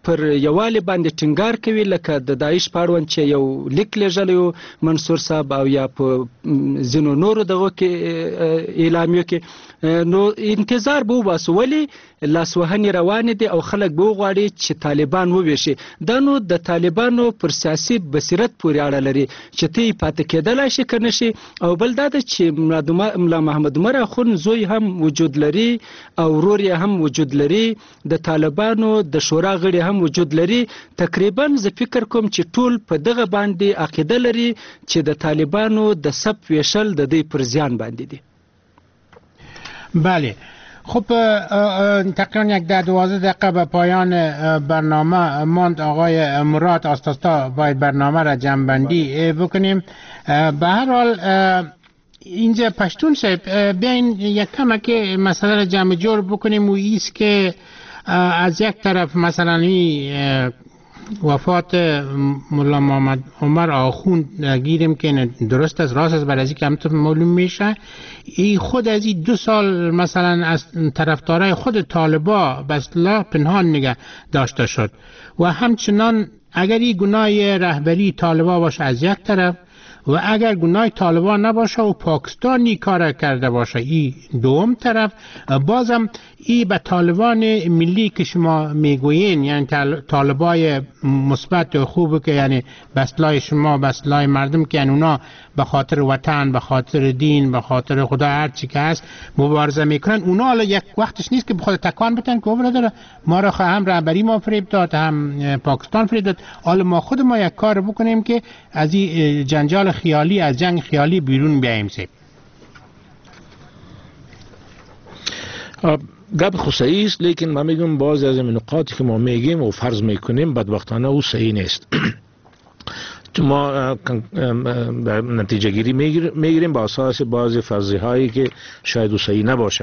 پر یووالي باندې ټینګار کوي لکه د داعش په اړوند چې یو لیک لیږلی منصور صاحب او یا په ځینو نورو دغو کې اعلامیو کې نو انتظار به وباسو ولې لاسوهنې روانې دي او خلک به وغواړي چې طالبان وویشي دا نو د طالبانو پر سیاسي بصیرت پورې اړه لري چې ته یې پاتې کېدلی شي که نه شي او بل دا ده چې ملا محمد عمر اخون زوی هم وجود لري او ورور یې هم وجود لري د طالبانو د شورا غړي هم وجود لري تقریبا زه فکر کوم چې ټول په دغه باندې عقیده لري چې د طالبانو د سب ویشل د دوی پر زیان باندې دي. بله خب تقریبا یک ده دوازده دقیقه به پایان برنامه ماند. آقای مراد آستاستا باید برنامه را جمع‌بندی بکنیم. به هر حال اینجا پشتون صاحب بیاین یک کمه که مسئله را جمع جور بکنیم و ایست که از یک طرف مثلا وفات مولا محمد عمر آخوند گیریم که درست است راست است برای از اینکه همطور معلوم میشه ای خود از این دو سال مثلا از طرفدارای خود طالبا به اصطلاح پنهان نگه داشته شد و همچنان اگر این گناه رهبری طالبا باشه از یک طرف و اگر گناه طالبان نباشه و پاکستانی کار کرده باشه این دوم طرف بازم این به طالبان ملی که شما میگوین یعنی طالبای مثبت و خوبه که یعنی بسلای شما بسلای مردم که یعنی اونا به خاطر وطن به خاطر دین به خاطر خدا هر چی که هست مبارزه میکنن اونا حالا یک وقتش نیست که به خود تکان بتن که برادر ما را هم رهبری ما فریب داد هم پاکستان فریب داد حالا ما خود ما یک کار بکنیم که از این جنجال خیالی از جنگ خیالی بیرون بیاییم سه. گپ خو صحیح است لیکن ما میگم بعضی از این نقاطی که ما میگیم و فرض میکنیم بدبختانه او صحیح نیست. ما نتیجه گیری میگیریم با اساس بعضی فرضیه هایی که شاید او صحیح نباشه.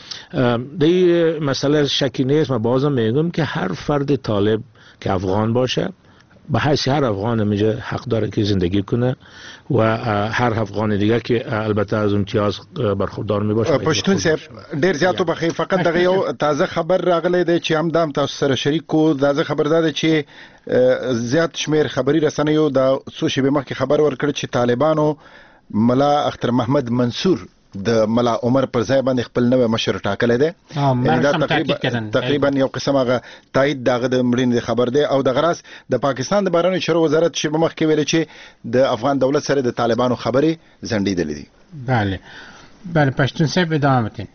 در مسئله شکی نیست. ما بازم میگم که هر فرد طالب که افغان باشه به حیث هر افغان میجه حق داره که زندگی کنه و هر افغان دیگه که البته از امتیاز برخوردار میباشه. پښتون صاحب ډیر زیاتو بخې فقط دغه یو تازه خبر راغلی دی چې هم دام تاسو سره شریک کو. تازه خبر ده چې زیات شمیر خبري رسنیو د څو شیبې مخکې خبر ورکړ چې طالبانو ملا اختر محمد منصور د ملا عمر پر ځای باندې خپل نوې مشر ټاکلی دی. دا تقریبا تقریبا یو قسم هغه تایید دغه د مړینې خبر دی او د غراس د پاکستان د بهرنیو چارو وزارت چې په مخ کې ویل چې د افغان دولت سره د طالبانو خبرې ځنډېدلې دي. بله بله پښتون صاحب ادامه بدین.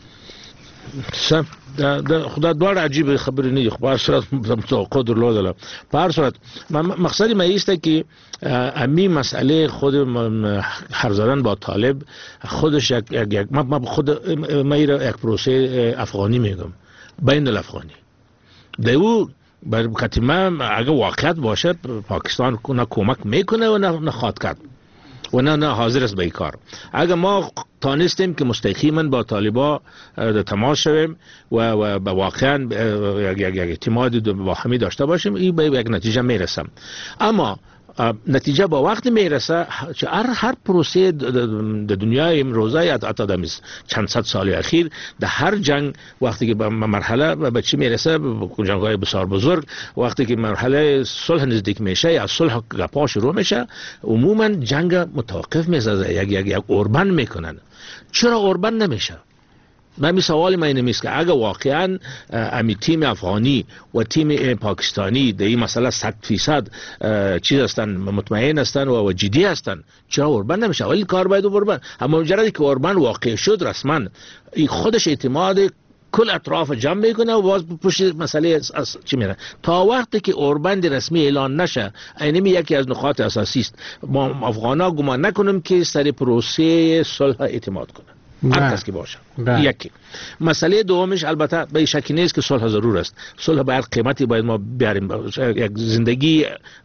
سم دا خدا دوار عجیب خبری نیست. خب هر صورت توقع درلودله. به هر صورت مقصدی ما ایسته که امی مسئله خود حرف زدن با طالب خودش یک یک ما خود ما یک پروسه افغانی میگم بین الافغانی دیو بر کتیمه اگه واقعیت باشه پاکستان نه کمک میکنه و نه نخواد کرد و نه نه حاضر است به این کار. اگر ما تانستیم که مستقیما با طالبا تماس شویم و و با واقعا یک یک اعتماد با همی داشته باشیم این به یک نتیجه میرسم. اما نتیجه با وقت میرسه که هر هر پروسه د دنیای امروزه حتی در چند صد سال اخیر در هر جنگ وقتی که به مرحله به چی میرسه جنگ‌های بسیار بزرگ وقتی که مرحله صلح نزدیک میشه یا صلح گپا شروع میشه عموما جنگ متوقف میشه یک یک یک اوربن میکنن. چرا اوربن نمیشه؟ من سوال من اینه میست که اگه واقعا امی تیم افغانی و تیم پاکستانی در این مسئله صد فیصد چیز هستن مطمئن هستن و جدی هستن چرا اوربن نمیشه؟ ولی کار باید اوربن. اما مجردی که اوربن واقع شد رسما این خودش اعتماد کل اطراف جمع میکنه و باز پشت مسئله از چی میره تا وقتی که اوربند رسمی اعلان نشه. اینمی یکی از نقاط اساسی است. ما افغانا گمان نکنیم که سر پروسه صلح اعتماد کنه هر کس که باشه. یکی مسئله دومش البته به شکی نیست که صلح ضرور است. صلح به هر قیمتی باید ما بیاریم. یک زندگی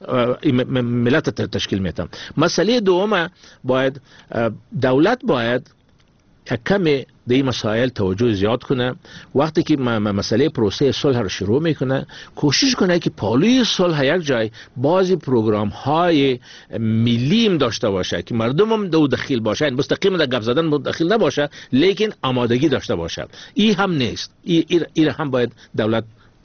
ملت تشکیل میتم. مسئله دوم باید دولت باید یک کمی به این مسائل توجه زیاد کنه. وقتی که مسئله پروسه صلح رو شروع میکنه کوشش کنه که پالوی صلح یک جای بعضی پروگرام های ملی داشته باشه که مردم هم دو دخیل باشه مستقیم در گپ زدن دخیل نباشه لیکن آمادگی داشته باشه. این هم نیست. این هم باید دولت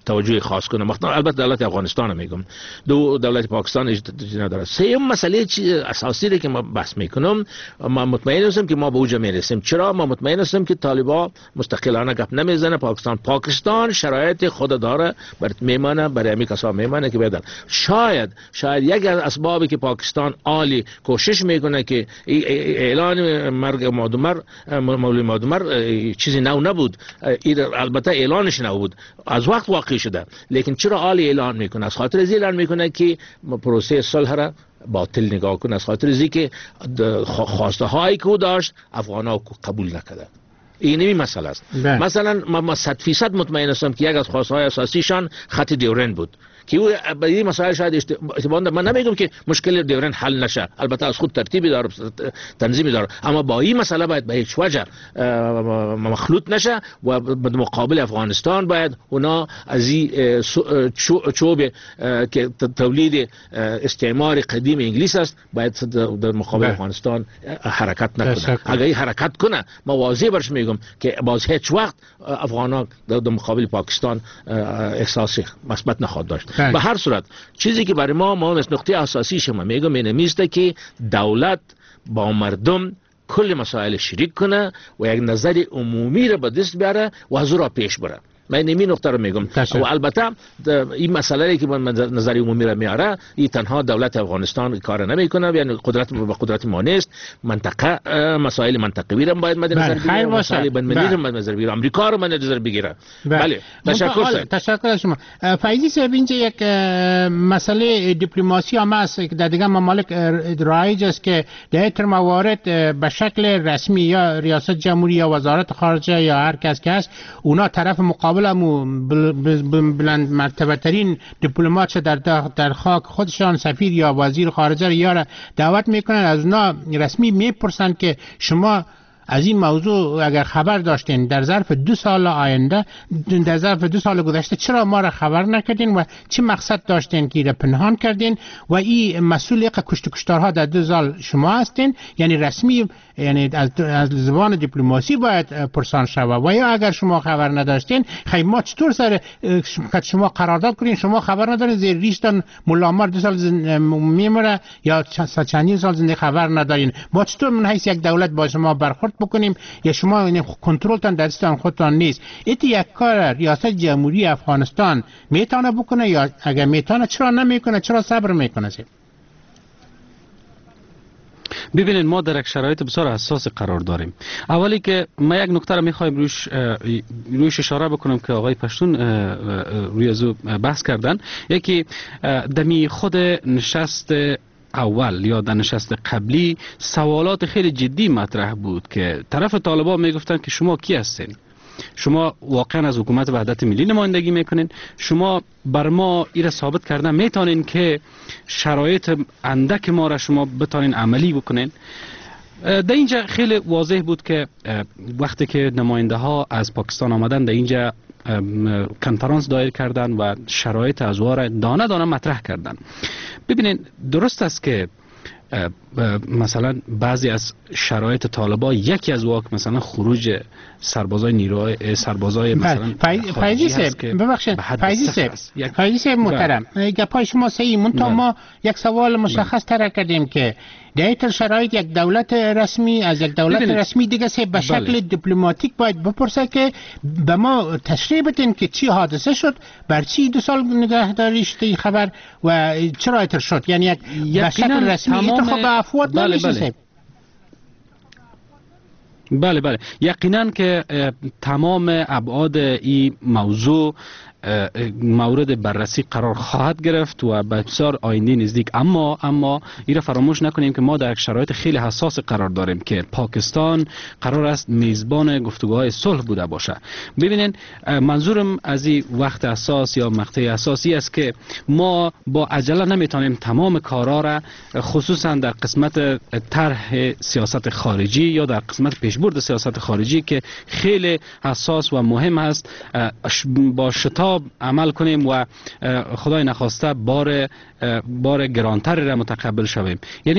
توجه خاص کنه. مثلا البته دولت افغانستان میگم، دو دولت پاکستان اجازه نداره. سوم مسئله چی اساسی که ما بحث میکنم، ما مطمئن هستم که ما به اوج میرسیم. چرا؟ ما مطمئن هستم که طالبان مستقلانه گپ نمیزنه. پاکستان پاکستان شرایط خود داره، برای میمانه، برای همین کسا میمانه که بدن. شاید شاید یک از اسبابی که پاکستان عالی کوشش میکنه که اعلان مرگ مادمر مولوی مادمر چیزی نو نبود، البته اعلانش نبود، از وقت واقع شده، لیکن چرا عالی اعلان میکنه؟ از خاطر از اعلان میکنه که پروسه صلح را باطل نگاه کنه، از خاطر از که خواسته هایی که داشت افغان ها قبول نکرده. این این مسئله است. مثلا ما صد فیصد مطمئن هستم که یک از خواسته های اساسیشان خط دیورند بود که او به این مسائل شاید اشتباه. من نمیگم که مشکل دیورند حل نشه، البته از خود ترتیبی داره، تنظیمی داره، اما با این مسئله باید به هیچ وجه مخلوط نشه و به مقابل افغانستان باید اونا از این چوب که تولید استعمار قدیم انگلیس است باید در مقابل افغانستان حرکت نکنه. اگر این حرکت کنه ما واضح برش میگم که باز هیچ وقت افغانان در مقابل پاکستان احساس مثبت نخواهد داشت. به هر صورت چیزی که برای ما ما نقطه اساسی شما میگم اینه میسته که دولت با مردم کل مسائل شریک کنه و یک نظر عمومی را به دست بیاره و از او را پیش بره. من این نقطه رو میگم. و البته این مسئله که من نظر عمومی را میاره، این تنها دولت افغانستان کار نمیکنه، یعنی قدرت به قدرت ما نیست، منطقه مسائل منطقوی را باید مد نظر بگیره، مسائل بین المللی را مد نظر بگیره، آمریکا را مد نظر بگیره. بله تشکر. تشکر شما. فایزی صاحب، اینجا یک مسئله دیپلماسی هم است که در دیگر ممالک رایج است که در این موارد به شکل رسمی یا ریاست جمهوری یا وزارت خارجه یا هر کس که هست، اونا طرف مقابل بلند مرتبه ترین دیپلمات در در خاک خودشان سفیر یا وزیر خارجه یا دعوت میکنن، از اونا رسمی میپرسن که شما از این موضوع اگر خبر داشتین در ظرف دو سال آینده، در ظرف دو سال گذشته چرا ما را خبر نکردین و چه مقصد داشتین که را پنهان کردین و این مسئول کشت کشتارها در دو سال شما هستین، یعنی رسمی، یعنی از, از زبان دیپلماسی باید پرسان شود. و یا اگر شما خبر نداشتین خیلی ما چطور سر شما قرارداد کنین شما خبر ندارین، زیر ریشتان ملامر دو سال میمره یا چندین سال زنده خبر ندارین، ما چطور من حیث یک دولت با شما برخورد بکنیم؟ یا شما یعنی کنترلتان در دستان خودتان نیست. ایت یک کار ریاست جمهوری افغانستان میتونه بکنه یا اگر میتونه چرا نمیکنه؟ چرا صبر میکنه؟ ببینید ما در یک شرایط بسیار حساس قرار داریم. اولی که ما یک نکته را میخوایم روش روش اشاره بکنم که آقای پشتون روی ازو بحث کردن. یکی دمی خود نشست اول یا در نشست قبلی سوالات خیلی جدی مطرح بود که طرف طالبان میگفتن که شما کی هستین؟ شما واقعا از حکومت وحدت ملی نمایندگی میکنین؟ شما بر ما ایره ثابت کردن میتونین که شرایط اندک ما را شما بتونین عملی بکنین؟ در اینجا خیلی واضح بود که وقتی که نماینده ها از پاکستان آمدن در اینجا کنفرانس دایر کردن و شرایط از وار دانه دانه مطرح کردن. ببینید درست است که مثلا بعضی از شرایط طالبان یکی از واقع مثلا خروج سربازای نیروهای سربازای مثلا فایزی صاحب ببخشید فایزی صاحب فایزی صاحب محترم گپای شما صحیح، منتها ما یک سوال مشخص طرح کردیم که در این شرایط یک دولت رسمی از یک دولت ببینید. رسمی دیگه سه به شکل بله. دیپلماتیک باید بپرسه که به ما تشریح بدین که چی حادثه شد، بر چی دو سال نگهداری شد خبر و چرا اتر شد، یعنی یک به شکل رسمی این خب به افواد بله نمیشه. بله. بله بله یقینا که تمام ابعاد این موضوع مورد بررسی قرار خواهد گرفت و بسیار آینده نزدیک، اما اما این را فراموش نکنیم که ما در یک شرایط خیلی حساس قرار داریم که پاکستان قرار است میزبان گفتگوهای صلح بوده باشه. ببینید منظورم از این وقت حساس یا مقطع اساسی است که ما با عجله نمیتونیم تمام کارا را خصوصا در قسمت طرح سیاست خارجی یا در قسمت پیشبرد سیاست خارجی که خیلی حساس و مهم است با شتاب عمل کنیم و خدای نخواسته بار بار گرانتر را متقبل شویم. یعنی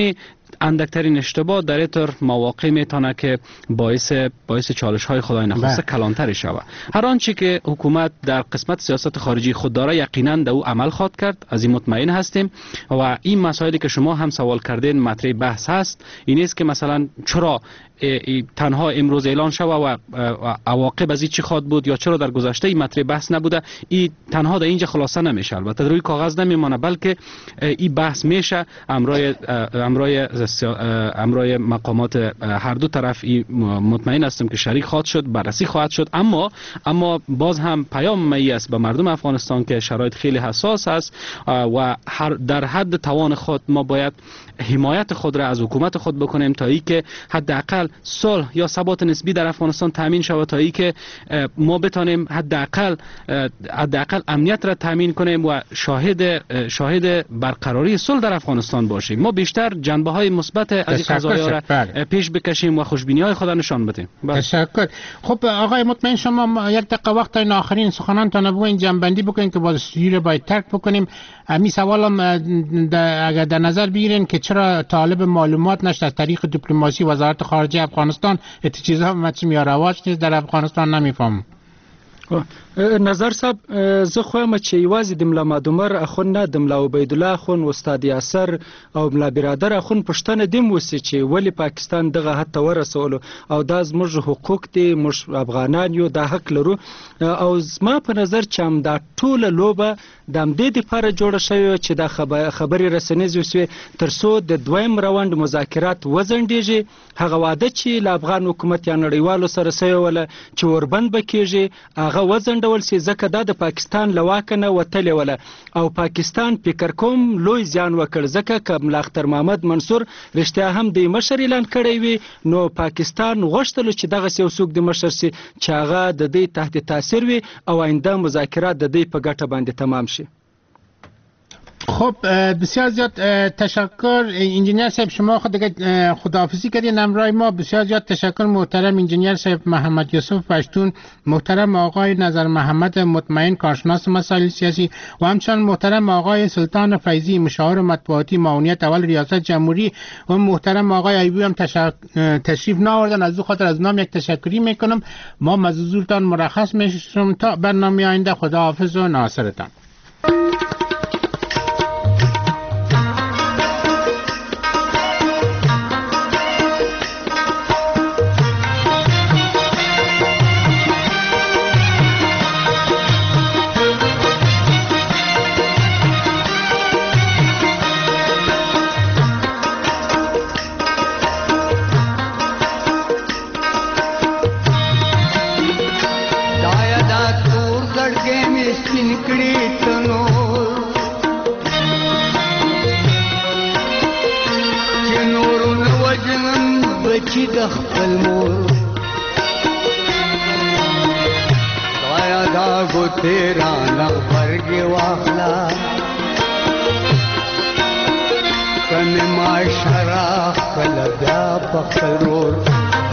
اندکترین اشتباه در اینطور مواقع میتونه که باعث باعث چالش های خدای نخواسته کلانتر شود. هر آنچه که حکومت در قسمت سیاست خارجی خود داره یقینا در او عمل خواهد کرد، از این مطمئن هستیم. و این مسائلی که شما هم سوال کردین مطرح بحث هست، این است که مثلا چرا تنها امروز اعلان شود و عواقب از این چی خواهد بود، یا چرا در گذشته این مطرح بحث نبوده. این تنها در اینجا خلاصه نمیشه، البته روی کاغذ نمیمانه، بلکه این بحث میشه امرای امرای امرای مقامات هر دو طرف. مطمئن هستم که شریک خواهد شد، بررسی خواهد شد. اما اما باز هم پیام می است به مردم افغانستان که شرایط خیلی حساس است و هر در حد توان خود ما باید حمایت خود را از حکومت خود بکنیم تا ای که حداقل صلح یا ثبات نسبی در افغانستان تامین شود، تا ای که ما بتانیم حداقل حداقل امنیت را تامین کنیم و شاهد شاهد برقراری صلح در افغانستان باشیم. ما بیشتر جنبه های مثبت از این قضایا را پیش بکشیم و خوشبینی های خود نشان بدیم. تشکر. خب آقای مطمئن، شما یک دقیقه وقت این آخرین سخنانتان بگوین، جنبندی بکنین که باز استودیو باید ترک بکنیم. امی سوالم اگر در نظر بگیرین که چرا طالب معلومات نشد از طریق دیپلماسی وزارت خارجه افغانستان ات چیزها مچ یا رواج نیست در افغانستان، نمیفهم. نظر صاحب، زه خواهم چې یوازې د ملا مادومر اخون نه، د ملا عبید الله اخون، استاد یاسر او ملا برادر اخون پښتنه دیم وسی چې ولی پاکستان دغه حد ته ورسولو او دا زموږ حقوق دي، موږ افغانان یو، دا حق لرو. او زما په نظر چې هم دا ټوله لوبه د همدې دپاره جوړه شوې چې دا خبرې رسنیز وسوې تر څو د دویم راوند مذاکرات وځنډېږي. هغه واده چې له افغان حکومت یا نړیوالو سره سوی وله چې وربند به کېږي، هغه وځنډول سي، ځکه دا د پاکستان له واکه نه وتلې وله. او پاکستان فکر کوم لوی زیان وکړ، ځکه که ملا اختر محمد منصور رښتیا هم د مشر اعلان کړی وي، نو پاکستان غوښتلو چې دغسې یو څوک د مشر سي چې هغه د دوی تحت تاثیر وي او آینده مذاکرات د دوی په ګټه باندې تمام شي. خب بسیار زیاد تشکر انجینیر صاحب، شما خود دیگه خداحافظی کردین همراه ما. بسیار زیاد تشکر محترم انجینیر صاحب محمد یوسف پشتون، محترم آقای نظر محمد مطمئن کارشناس مسائل سیاسی و همچنین محترم آقای سلطان فیضی مشاور مطبوعاتی معاونیت اول ریاست جمهوری و محترم آقای ایوبی هم تشریف نآوردن. از او خاطر از نام یک تشکری میکنم. ما مززولتان مرخص میشم تا برنامه آینده. خداحافظ و ناصرتان. چې د خپل مور دایا دا ګوتې رانه غبرګې واخله که مې معاشره خپله بیا په خپل رور